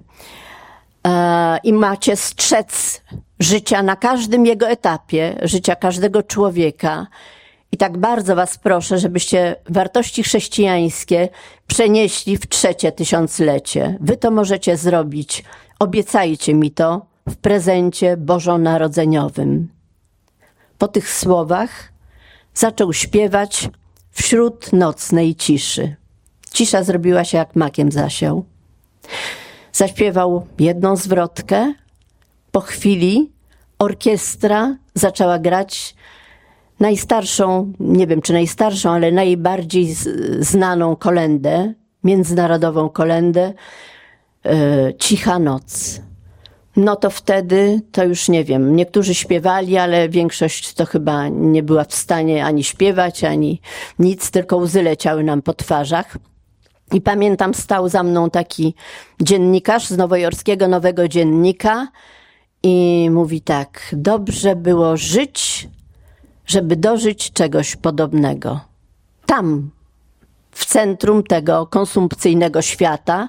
I macie strzec życia na każdym jego etapie, życia każdego człowieka. I tak bardzo was proszę, żebyście wartości chrześcijańskie przenieśli w trzecie tysiąclecie. Wy to możecie zrobić. Obiecajcie mi to w prezencie bożonarodzeniowym. Po tych słowach zaczął śpiewać wśród nocnej ciszy. Cisza zrobiła się jak makiem zasiał. Zaśpiewał jedną zwrotkę. Po chwili orkiestra zaczęła grać najstarszą, nie wiem czy najstarszą, ale najbardziej znaną kolendę, międzynarodową kolendę, e, Cicha noc. No to wtedy, to już nie wiem, niektórzy śpiewali, ale większość to chyba nie była w stanie ani śpiewać, ani nic, tylko łzy leciały nam po twarzach. I pamiętam, stał za mną taki dziennikarz z nowojorskiego Nowego Dziennika i mówi tak: dobrze było żyć, żeby dożyć czegoś podobnego. Tam, w centrum tego konsumpcyjnego świata,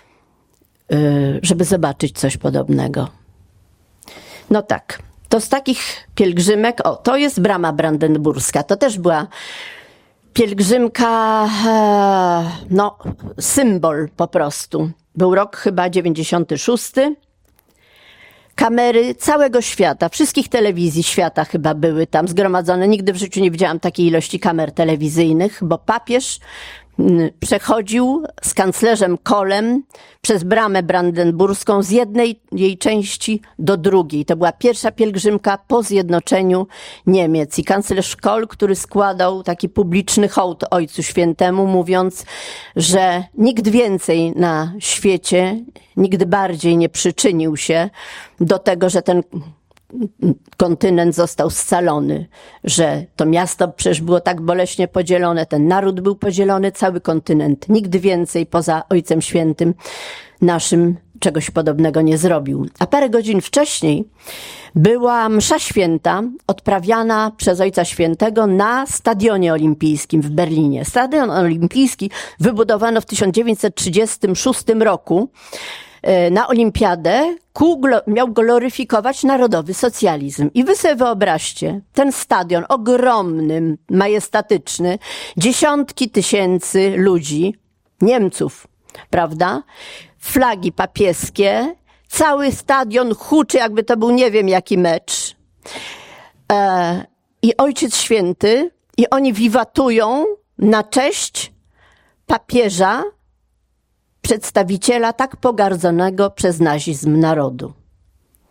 żeby zobaczyć coś podobnego. No tak, to z takich pielgrzymek, o, to jest Brama Brandenburska, to też była pielgrzymka, no, symbol po prostu. Był rok chyba dziewięćdziesiąty szósty. Kamery całego świata, wszystkich telewizji świata chyba były tam zgromadzone. Nigdy w życiu nie widziałam takiej ilości kamer telewizyjnych, bo papież przechodził z kanclerzem Kohlem przez Bramę Brandenburską z jednej jej części do drugiej. To była pierwsza pielgrzymka po zjednoczeniu Niemiec. I kanclerz Kohl, który składał taki publiczny hołd Ojcu Świętemu, mówiąc, że nikt więcej na świecie, nigdy bardziej nie przyczynił się do tego, że ten kontynent został scalony, że to miasto przecież było tak boleśnie podzielone, ten naród był podzielony, cały kontynent. Nikt więcej poza Ojcem Świętym naszym czegoś podobnego nie zrobił. A parę godzin wcześniej była msza święta odprawiana przez Ojca Świętego na Stadionie Olimpijskim w Berlinie. Stadion Olimpijski wybudowano w tysiąc dziewięćset trzydziestym szóstym roku na olimpiadę, ku, miał gloryfikować narodowy socjalizm. I wy sobie wyobraźcie, ten stadion ogromny, majestatyczny, dziesiątki tysięcy ludzi, Niemców, prawda? Flagi papieskie, cały stadion huczy, jakby to był nie wiem jaki mecz. E, I Ojciec Święty, i oni wiwatują na cześć papieża, przedstawiciela tak pogardzonego przez nazizm narodu.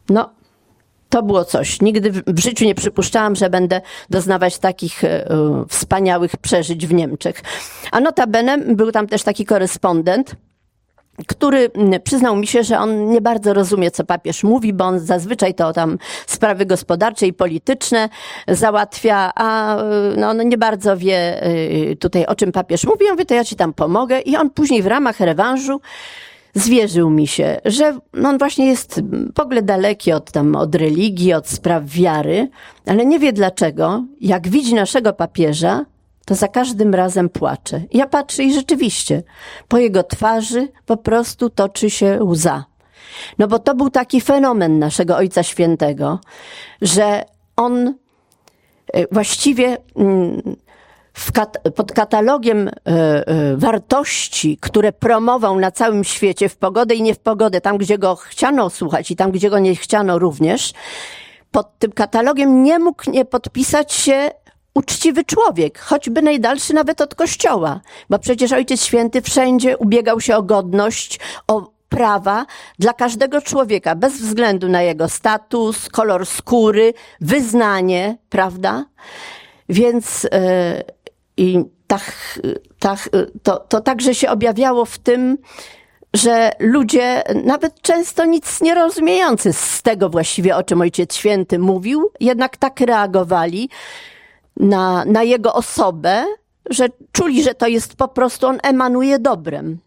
No, to było coś. Nigdy w życiu nie przypuszczałam, że będę doznawać takich y, wspaniałych przeżyć w Niemczech. A notabene był tam też taki korespondent, który przyznał mi się, że on nie bardzo rozumie, co papież mówi, bo on zazwyczaj to tam sprawy gospodarcze i polityczne załatwia, a no, on nie bardzo wie tutaj, o czym papież mówi. Ja mówię, to ja ci tam pomogę. I on później w ramach rewanżu zwierzył mi się, że on właśnie jest w ogóle daleki od, tam, od religii, od spraw wiary, ale nie wie dlaczego, jak widzi naszego papieża, to za każdym razem płacze. Ja patrzę i rzeczywiście po jego twarzy po prostu toczy się łza. No bo to był taki fenomen naszego Ojca Świętego, że on właściwie w kat- pod katalogiem y, y, wartości, które promował na całym świecie, w pogodę i nie w pogodę, tam gdzie go chciano słuchać i tam gdzie go nie chciano również, pod tym katalogiem nie mógł nie podpisać się uczciwy człowiek, choćby najdalszy nawet od Kościoła, bo przecież Ojciec Święty wszędzie ubiegał się o godność, o prawa dla każdego człowieka, bez względu na jego status, kolor skóry, wyznanie, prawda? Więc yy, i tak, tak, to, to także się objawiało w tym, że ludzie, nawet często nic nie rozumiejący z tego właściwie, o czym Ojciec Święty mówił, jednak tak reagowali na, na jego osobę, że czuli, że to jest po prostu, on emanuje dobrem.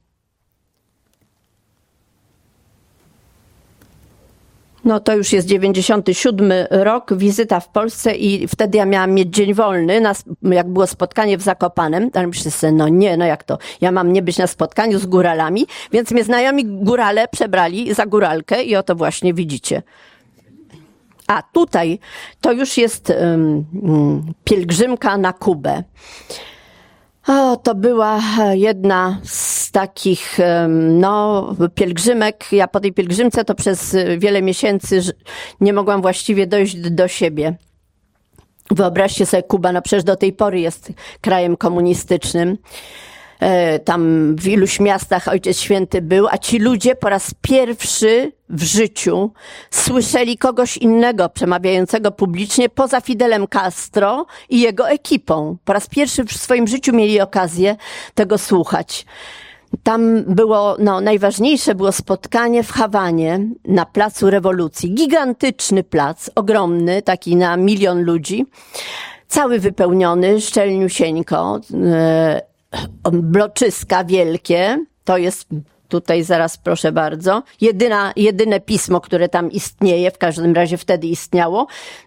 No to już jest dziewięćdziesiąty siódmy rok, wizyta w Polsce i wtedy ja miałam mieć dzień wolny, na, jak było spotkanie w Zakopanem, ale myślę sobie, no nie, no jak to, ja mam nie być na spotkaniu z góralami, więc mnie znajomi górale przebrali za góralkę i oto właśnie widzicie. A tutaj to już jest um, pielgrzymka na Kubę. O, to była jedna z takich, no, pielgrzymek. Ja po tej pielgrzymce to przez wiele miesięcy nie mogłam właściwie dojść do siebie. Wyobraźcie sobie, Kuba, no przecież do tej pory jest krajem komunistycznym. Tam w iluś miastach Ojciec Święty był, a ci ludzie po raz pierwszy w życiu słyszeli kogoś innego przemawiającego publicznie poza Fidelem Castro i jego ekipą. Po raz pierwszy w swoim życiu mieli okazję tego słuchać. Tam było, no, najważniejsze było spotkanie w Hawanie na Placu Rewolucji. Gigantyczny plac, ogromny, taki na milion ludzi. Cały wypełniony, szczelniusieńko, yy, bloczyska wielkie, to jest tutaj zaraz proszę bardzo, jedyna, jedyne pismo, które tam istnieje, w każdym razie wtedy istniało,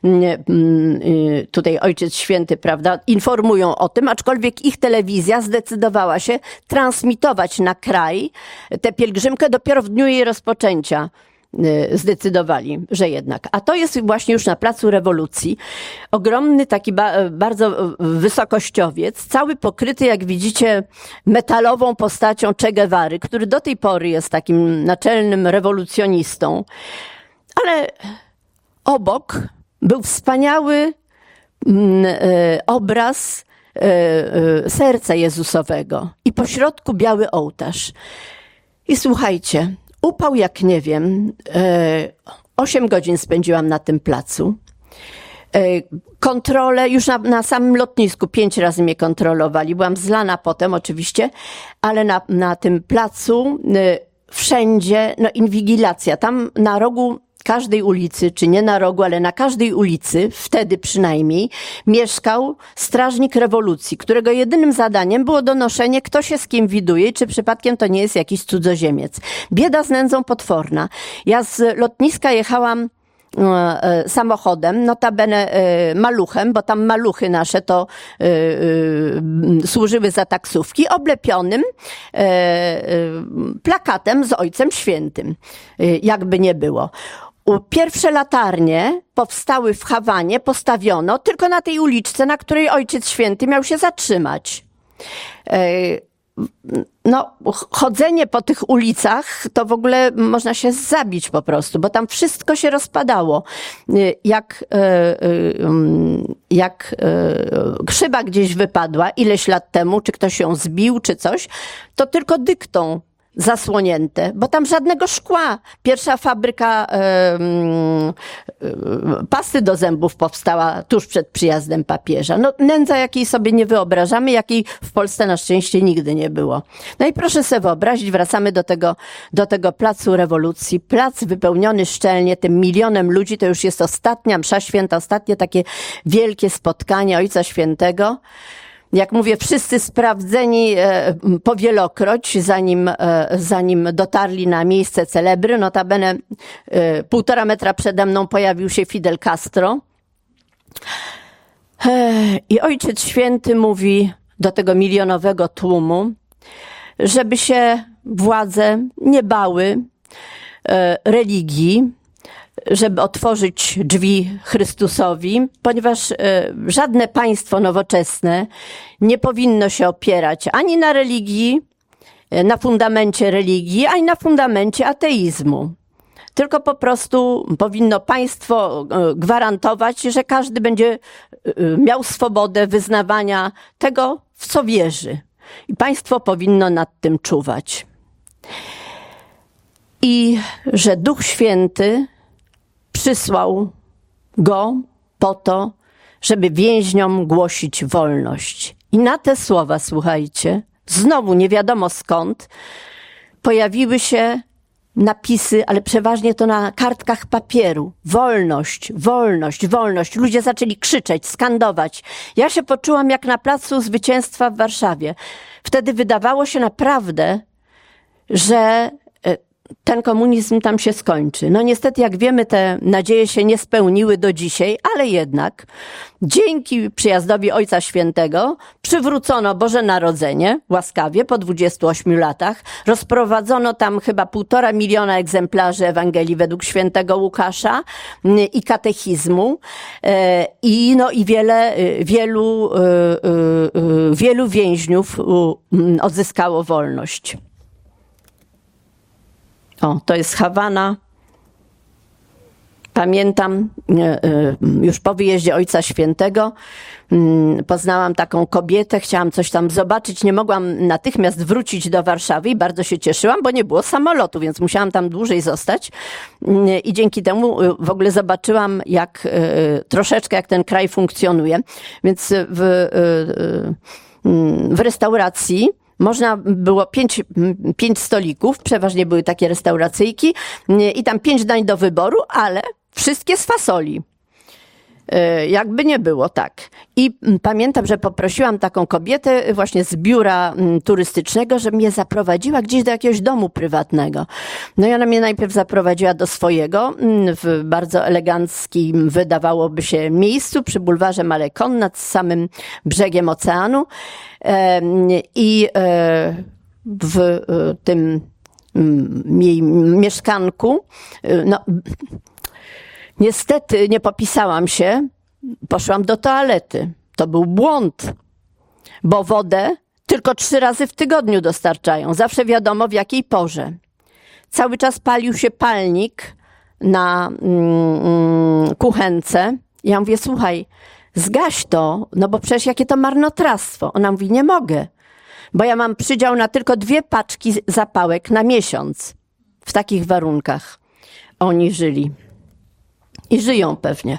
tutaj Ojciec Święty, prawda, informują o tym, aczkolwiek ich telewizja zdecydowała się transmitować na kraj tę pielgrzymkę dopiero w dniu jej rozpoczęcia. Zdecydowali, że jednak. A to jest właśnie już na Placu Rewolucji. Ogromny taki ba- bardzo wysokościowiec, cały pokryty, jak widzicie, metalową postacią Che Guevary, który do tej pory jest takim naczelnym rewolucjonistą. Ale obok był wspaniały mm, y, obraz y, y, serca Jezusowego i pośrodku biały ołtarz. I słuchajcie, upał jak nie wiem, osiem godzin spędziłam na tym placu. Kontrole, już na, na samym lotnisku pięć razy mnie kontrolowali. Byłam zlana potem oczywiście, ale na, na tym placu wszędzie, no inwigilacja. Tam na rogu każdej ulicy, czy nie na rogu, ale na każdej ulicy, wtedy przynajmniej, mieszkał strażnik rewolucji, którego jedynym zadaniem było donoszenie, kto się z kim widuje, czy przypadkiem to nie jest jakiś cudzoziemiec. Bieda z nędzą potworna. Ja z lotniska jechałam e, samochodem, notabene e, maluchem, bo tam maluchy nasze to e, e, służyły za taksówki, oblepionym e, e, plakatem z Ojcem Świętym, e, jakby nie było. Pierwsze latarnie powstały w Hawanie, postawiono tylko na tej uliczce, na której Ojciec Święty miał się zatrzymać. No, chodzenie po tych ulicach to w ogóle można się zabić po prostu, bo tam wszystko się rozpadało. Jak, jak szyba gdzieś wypadła ileś lat temu, czy ktoś ją zbił, czy coś, to tylko dyktą zasłonięte, bo tam żadnego szkła. Pierwsza fabryka yy, yy, pasty do zębów powstała tuż przed przyjazdem papieża. No nędza, jakiej sobie nie wyobrażamy, jakiej w Polsce na szczęście nigdy nie było. No i proszę sobie wyobrazić, wracamy do tego, do tego placu rewolucji. Plac wypełniony szczelnie tym milionem ludzi, to już jest ostatnia msza święta, ostatnie takie wielkie spotkanie Ojca Świętego. Jak mówię, wszyscy sprawdzeni e, powielokroć, zanim, e, zanim dotarli na miejsce celebry. Notabene e, półtora metra przede mną pojawił się Fidel Castro. E, I Ojciec Święty mówi do tego milionowego tłumu, żeby się władze nie bały e, religii, żeby otworzyć drzwi Chrystusowi, ponieważ żadne państwo nowoczesne nie powinno się opierać ani na religii, na fundamencie religii, ani na fundamencie ateizmu. Tylko po prostu powinno państwo gwarantować, że każdy będzie miał swobodę wyznawania tego, w co wierzy. I państwo powinno nad tym czuwać. I że Duch Święty przysłał go po to, żeby więźniom głosić wolność. I na te słowa, słuchajcie, znowu nie wiadomo skąd, pojawiły się napisy, ale przeważnie to na kartkach papieru. Wolność, wolność, wolność. Ludzie zaczęli krzyczeć, skandować. Ja się poczułam jak na Placu Zwycięstwa w Warszawie. Wtedy wydawało się naprawdę, że ten komunizm tam się skończy. No niestety, jak wiemy, te nadzieje się nie spełniły do dzisiaj, ale jednak dzięki przyjazdowi Ojca Świętego przywrócono Boże Narodzenie łaskawie po dwudziestu ośmiu latach. Rozprowadzono tam chyba półtora miliona egzemplarzy Ewangelii według świętego Łukasza i katechizmu i no i wiele, wielu, wielu więźniów odzyskało wolność. O, to jest Hawana. Pamiętam, już po wyjeździe Ojca Świętego poznałam taką kobietę, chciałam coś tam zobaczyć, nie mogłam natychmiast wrócić do Warszawy i bardzo się cieszyłam, bo nie było samolotu, więc musiałam tam dłużej zostać i dzięki temu w ogóle zobaczyłam jak troszeczkę jak ten kraj funkcjonuje. Więc w, w restauracji można było pięć, pięć stolików, przeważnie były takie restauracyjki i tam pięć dań do wyboru, ale wszystkie z fasoli. Jakby nie było, tak. I pamiętam, że poprosiłam taką kobietę właśnie z biura turystycznego, żeby mnie zaprowadziła gdzieś do jakiegoś domu prywatnego. No i ona mnie najpierw zaprowadziła do swojego, w bardzo eleganckim, wydawałoby się, miejscu przy bulwarze Malekon nad samym brzegiem oceanu. I w tym jej mieszkanku, no, niestety nie popisałam się, poszłam do toalety. To był błąd, bo wodę tylko trzy razy w tygodniu dostarczają. Zawsze wiadomo w jakiej porze. Cały czas palił się palnik na mm, kuchence. Ja mówię, słuchaj, zgaś to, no bo przecież jakie to marnotrawstwo. Ona mówi, nie mogę, bo ja mam przydział na tylko dwie paczki zapałek na miesiąc. W takich warunkach oni żyli. I żyją pewnie.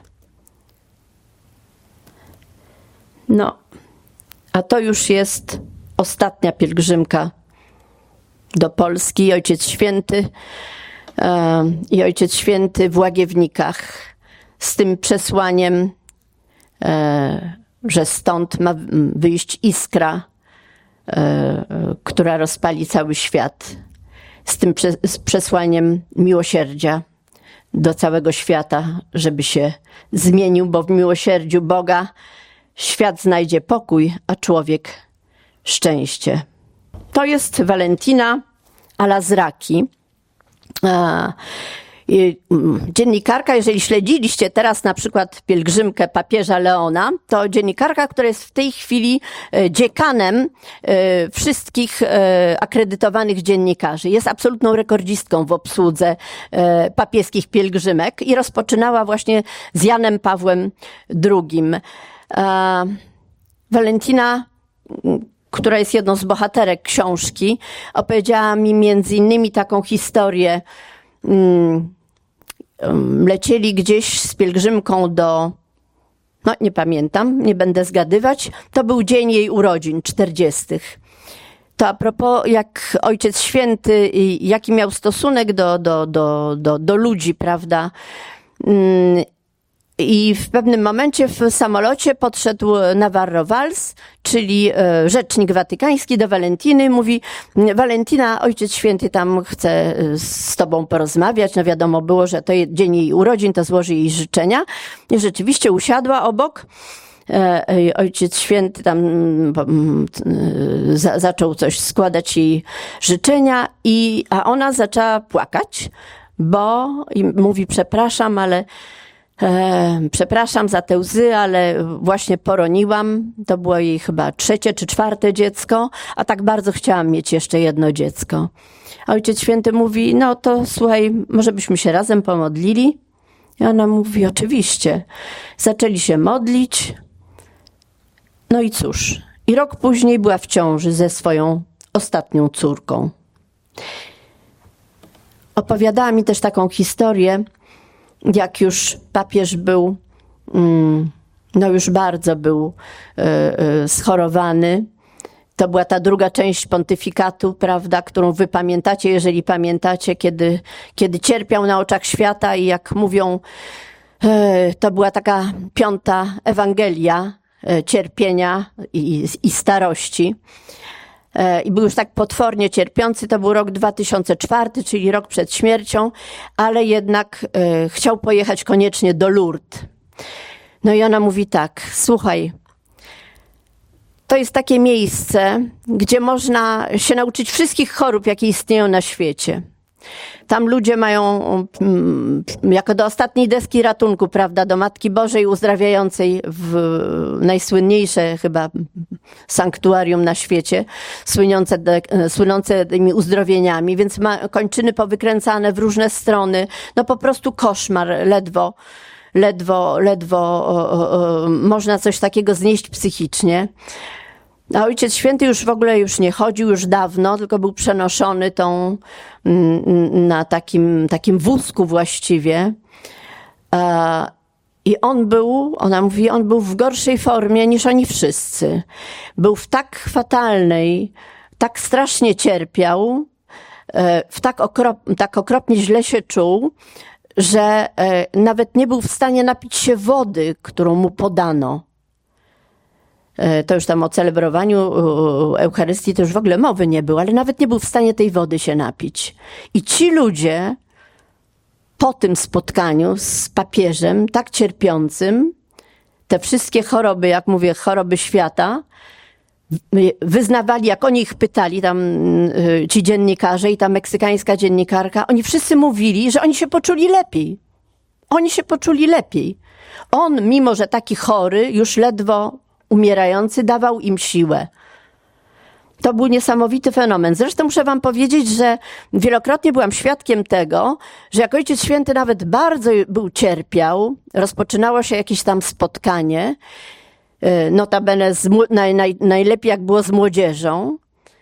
No, a to już jest ostatnia pielgrzymka do Polski. Ojciec Święty e, i Ojciec Święty w Łagiewnikach z tym przesłaniem, e, że stąd ma wyjść iskra, e, która rozpali cały świat. Z tym prze, z przesłaniem miłosierdzia do całego świata, żeby się zmienił, bo w miłosierdziu Boga świat znajdzie pokój, a człowiek szczęście. To jest Valentina Alazraqui, dziennikarka. Jeżeli śledziliście teraz na przykład pielgrzymkę papieża Leona, to dziennikarka, która jest w tej chwili dziekanem wszystkich akredytowanych dziennikarzy. Jest absolutną rekordzistką w obsłudze papieskich pielgrzymek i rozpoczynała właśnie z Janem Pawłem drugim. Valentina która jest jedną z bohaterek książki, opowiedziała mi między innymi taką historię. Lecieli gdzieś z pielgrzymką do, no nie pamiętam, nie będę zgadywać, to był dzień jej urodzin, czterdziestych. To a propos, jak Ojciec Święty, jaki miał stosunek do, do, do, do, do ludzi, prawda? I w pewnym momencie w samolocie podszedł Navarro Valls, czyli rzecznik watykański, do Walentiny. Mówi: Walentina, Ojciec Święty tam chce z tobą porozmawiać. No wiadomo było, że to dzień jej urodzin, to złoży jej życzenia. I rzeczywiście usiadła obok. Ojciec Święty tam za, zaczął coś składać jej życzenia, i, a ona zaczęła płakać, bo i mówi: przepraszam, ale e, przepraszam za te łzy, ale właśnie poroniłam. To było jej chyba trzecie czy czwarte dziecko, a tak bardzo chciałam mieć jeszcze jedno dziecko. A Ojciec Święty mówi: no to słuchaj, może byśmy się razem pomodlili? I ona mówi: oczywiście. Zaczęli się modlić. No i cóż, i rok później była w ciąży ze swoją ostatnią córką. Opowiadała mi też taką historię, jak już papież był, no już bardzo był schorowany. To była ta druga część pontyfikatu, prawda, którą wy pamiętacie, jeżeli pamiętacie, kiedy, kiedy cierpiał na oczach świata i jak mówią, to była taka piąta Ewangelia cierpienia i, i starości. I był już tak potwornie cierpiący. To był rok dwa tysiące czwarty, czyli rok przed śmiercią, ale jednak e, chciał pojechać koniecznie do Lourdes. No i ona mówi tak: słuchaj, to jest takie miejsce, gdzie można się nauczyć wszystkich chorób, jakie istnieją na świecie. Tam ludzie mają jako do ostatniej deski ratunku, prawda, do Matki Bożej uzdrawiającej w najsłynniejsze chyba sanktuarium na świecie, słynące, słynące tymi uzdrowieniami, więc ma kończyny powykręcane w różne strony. No po prostu koszmar, ledwo, ledwo, ledwo o, o, o, można coś takiego znieść psychicznie. A Ojciec Święty już w ogóle już nie chodził już dawno, tylko był przenoszony tą, na takim, takim wózku właściwie. I on był, ona mówi, on był w gorszej formie niż oni wszyscy. Był w tak fatalnej, tak strasznie cierpiał, w tak, okrop, tak okropnie źle się czuł, że nawet nie był w stanie napić się wody, którą mu podano. To już tam o celebrowaniu Eucharystii to już w ogóle mowy nie było, ale nawet nie był w stanie tej wody się napić. I ci ludzie po tym spotkaniu z papieżem, tak cierpiącym, te wszystkie choroby, jak mówię, choroby świata, wyznawali, jak oni ich pytali, tam ci dziennikarze i ta meksykańska dziennikarka, oni wszyscy mówili, że oni się poczuli lepiej. Oni się poczuli lepiej. On, mimo że taki chory, już ledwo umierający, dawał im siłę. To był niesamowity fenomen. Zresztą muszę wam powiedzieć, że wielokrotnie byłam świadkiem tego, że jak Ojciec Święty nawet bardzo był cierpiał, rozpoczynało się jakieś tam spotkanie, notabene z, naj, naj, najlepiej jak było z młodzieżą,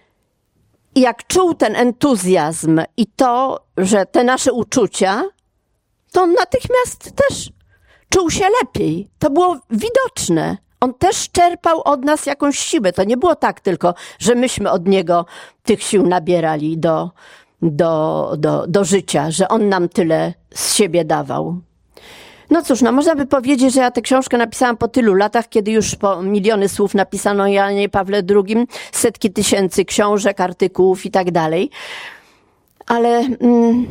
i jak czuł ten entuzjazm i to, że te nasze uczucia, to on natychmiast też czuł się lepiej. To było widoczne. On też czerpał od nas jakąś siłę. To nie było tak tylko, że myśmy od niego tych sił nabierali do, do, do, do życia, że on nam tyle z siebie dawał. No cóż, no można by powiedzieć, że ja tę książkę napisałam po tylu latach, kiedy już po miliony słów napisano o Janie Pawle drugim, setki tysięcy książek, artykułów i tak dalej. Ale mm,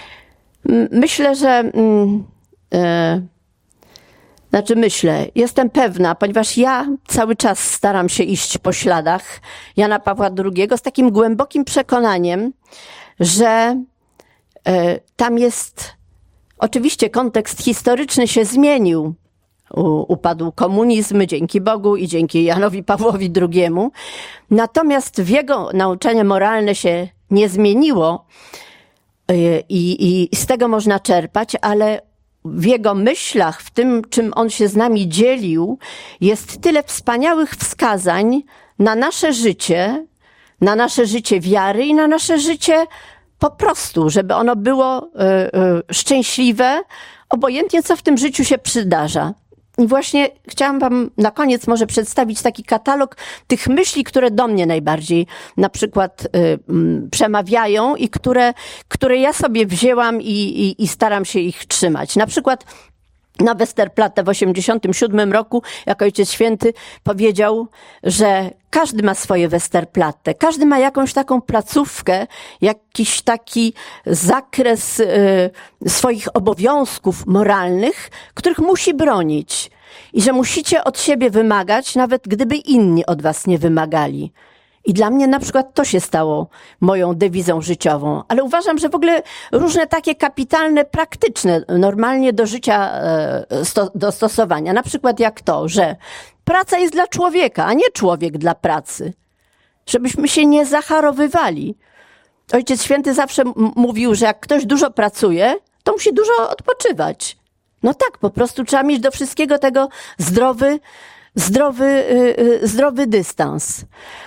myślę, że mm, e, Znaczy myślę, jestem pewna, ponieważ ja cały czas staram się iść po śladach Jana Pawła drugiego z takim głębokim przekonaniem, że y, tam jest, oczywiście kontekst historyczny się zmienił. U, upadł komunizm, dzięki Bogu i dzięki Janowi Pawłowi drugiemu. Natomiast w jego nauczanie moralne się nie zmieniło y, i, i z tego można czerpać, ale w jego myślach, w tym, czym on się z nami dzielił, jest tyle wspaniałych wskazań na nasze życie, na nasze życie wiary i na nasze życie po prostu, żeby ono było y, y, szczęśliwe, obojętnie co w tym życiu się przydarza. I właśnie chciałam wam na koniec może przedstawić taki katalog tych myśli, które do mnie najbardziej na przykład y, y, przemawiają i które, które ja sobie wzięłam i, i, i staram się ich trzymać. Na przykład na Westerplatte w osiemdziesiątym siódmym roku, jak Ojciec Święty powiedział, że każdy ma swoje Westerplatte, każdy ma jakąś taką placówkę, jakiś taki zakres y, swoich obowiązków moralnych, których musi bronić i że musicie od siebie wymagać, nawet gdyby inni od was nie wymagali. I dla mnie na przykład to się stało moją dewizą życiową. Ale uważam, że w ogóle różne takie kapitalne, praktyczne, normalnie do życia sto, do stosowania. Na przykład jak to, że praca jest dla człowieka, a nie człowiek dla pracy. Żebyśmy się nie zacharowywali. Ojciec Święty zawsze m- mówił, że jak ktoś dużo pracuje, to musi dużo odpoczywać. No tak, po prostu trzeba mieć do wszystkiego tego zdrowy, zdrowy, yy, zdrowy dystans.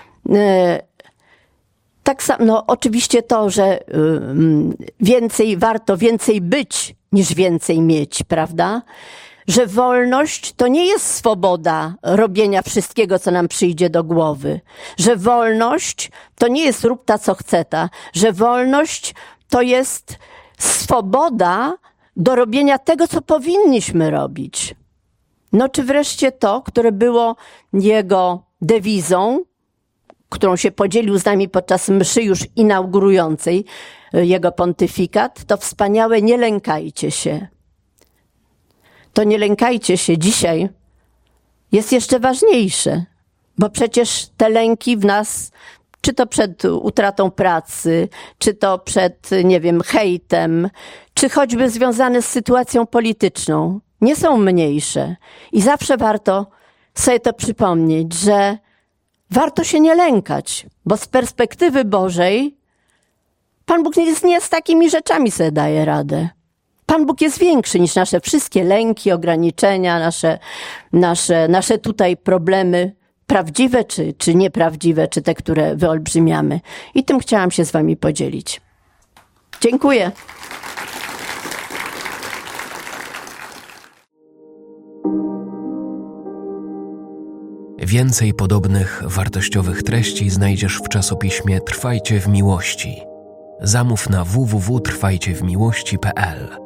Tak samo, no oczywiście to, że więcej warto więcej być niż więcej mieć, prawda? Że wolność to nie jest swoboda robienia wszystkiego, co nam przyjdzie do głowy. Że wolność to nie jest rób ta, co chce ta. Że wolność to jest swoboda do robienia tego, co powinniśmy robić. No czy wreszcie to, które było jego dewizą, którą się podzielił z nami podczas mszy już inaugurującej jego pontyfikat, to wspaniałe nie lękajcie się. To nie lękajcie się dzisiaj jest jeszcze ważniejsze, bo przecież te lęki w nas, czy to przed utratą pracy, czy to przed, nie wiem, hejtem, czy choćby związane z sytuacją polityczną, nie są mniejsze. I zawsze warto sobie to przypomnieć, że warto się nie lękać, bo z perspektywy Bożej Pan Bóg nie, nie z takimi rzeczami sobie daje radę. Pan Bóg jest większy niż nasze wszystkie lęki, ograniczenia, nasze, nasze, nasze tutaj problemy, prawdziwe czy, czy nieprawdziwe, czy te, które wyolbrzymiamy. I tym chciałam się z wami podzielić. Dziękuję. Więcej podobnych wartościowych treści znajdziesz w czasopiśmie Trwajcie w Miłości. Zamów na w w w kropka trwajcie w miłości kropka p l.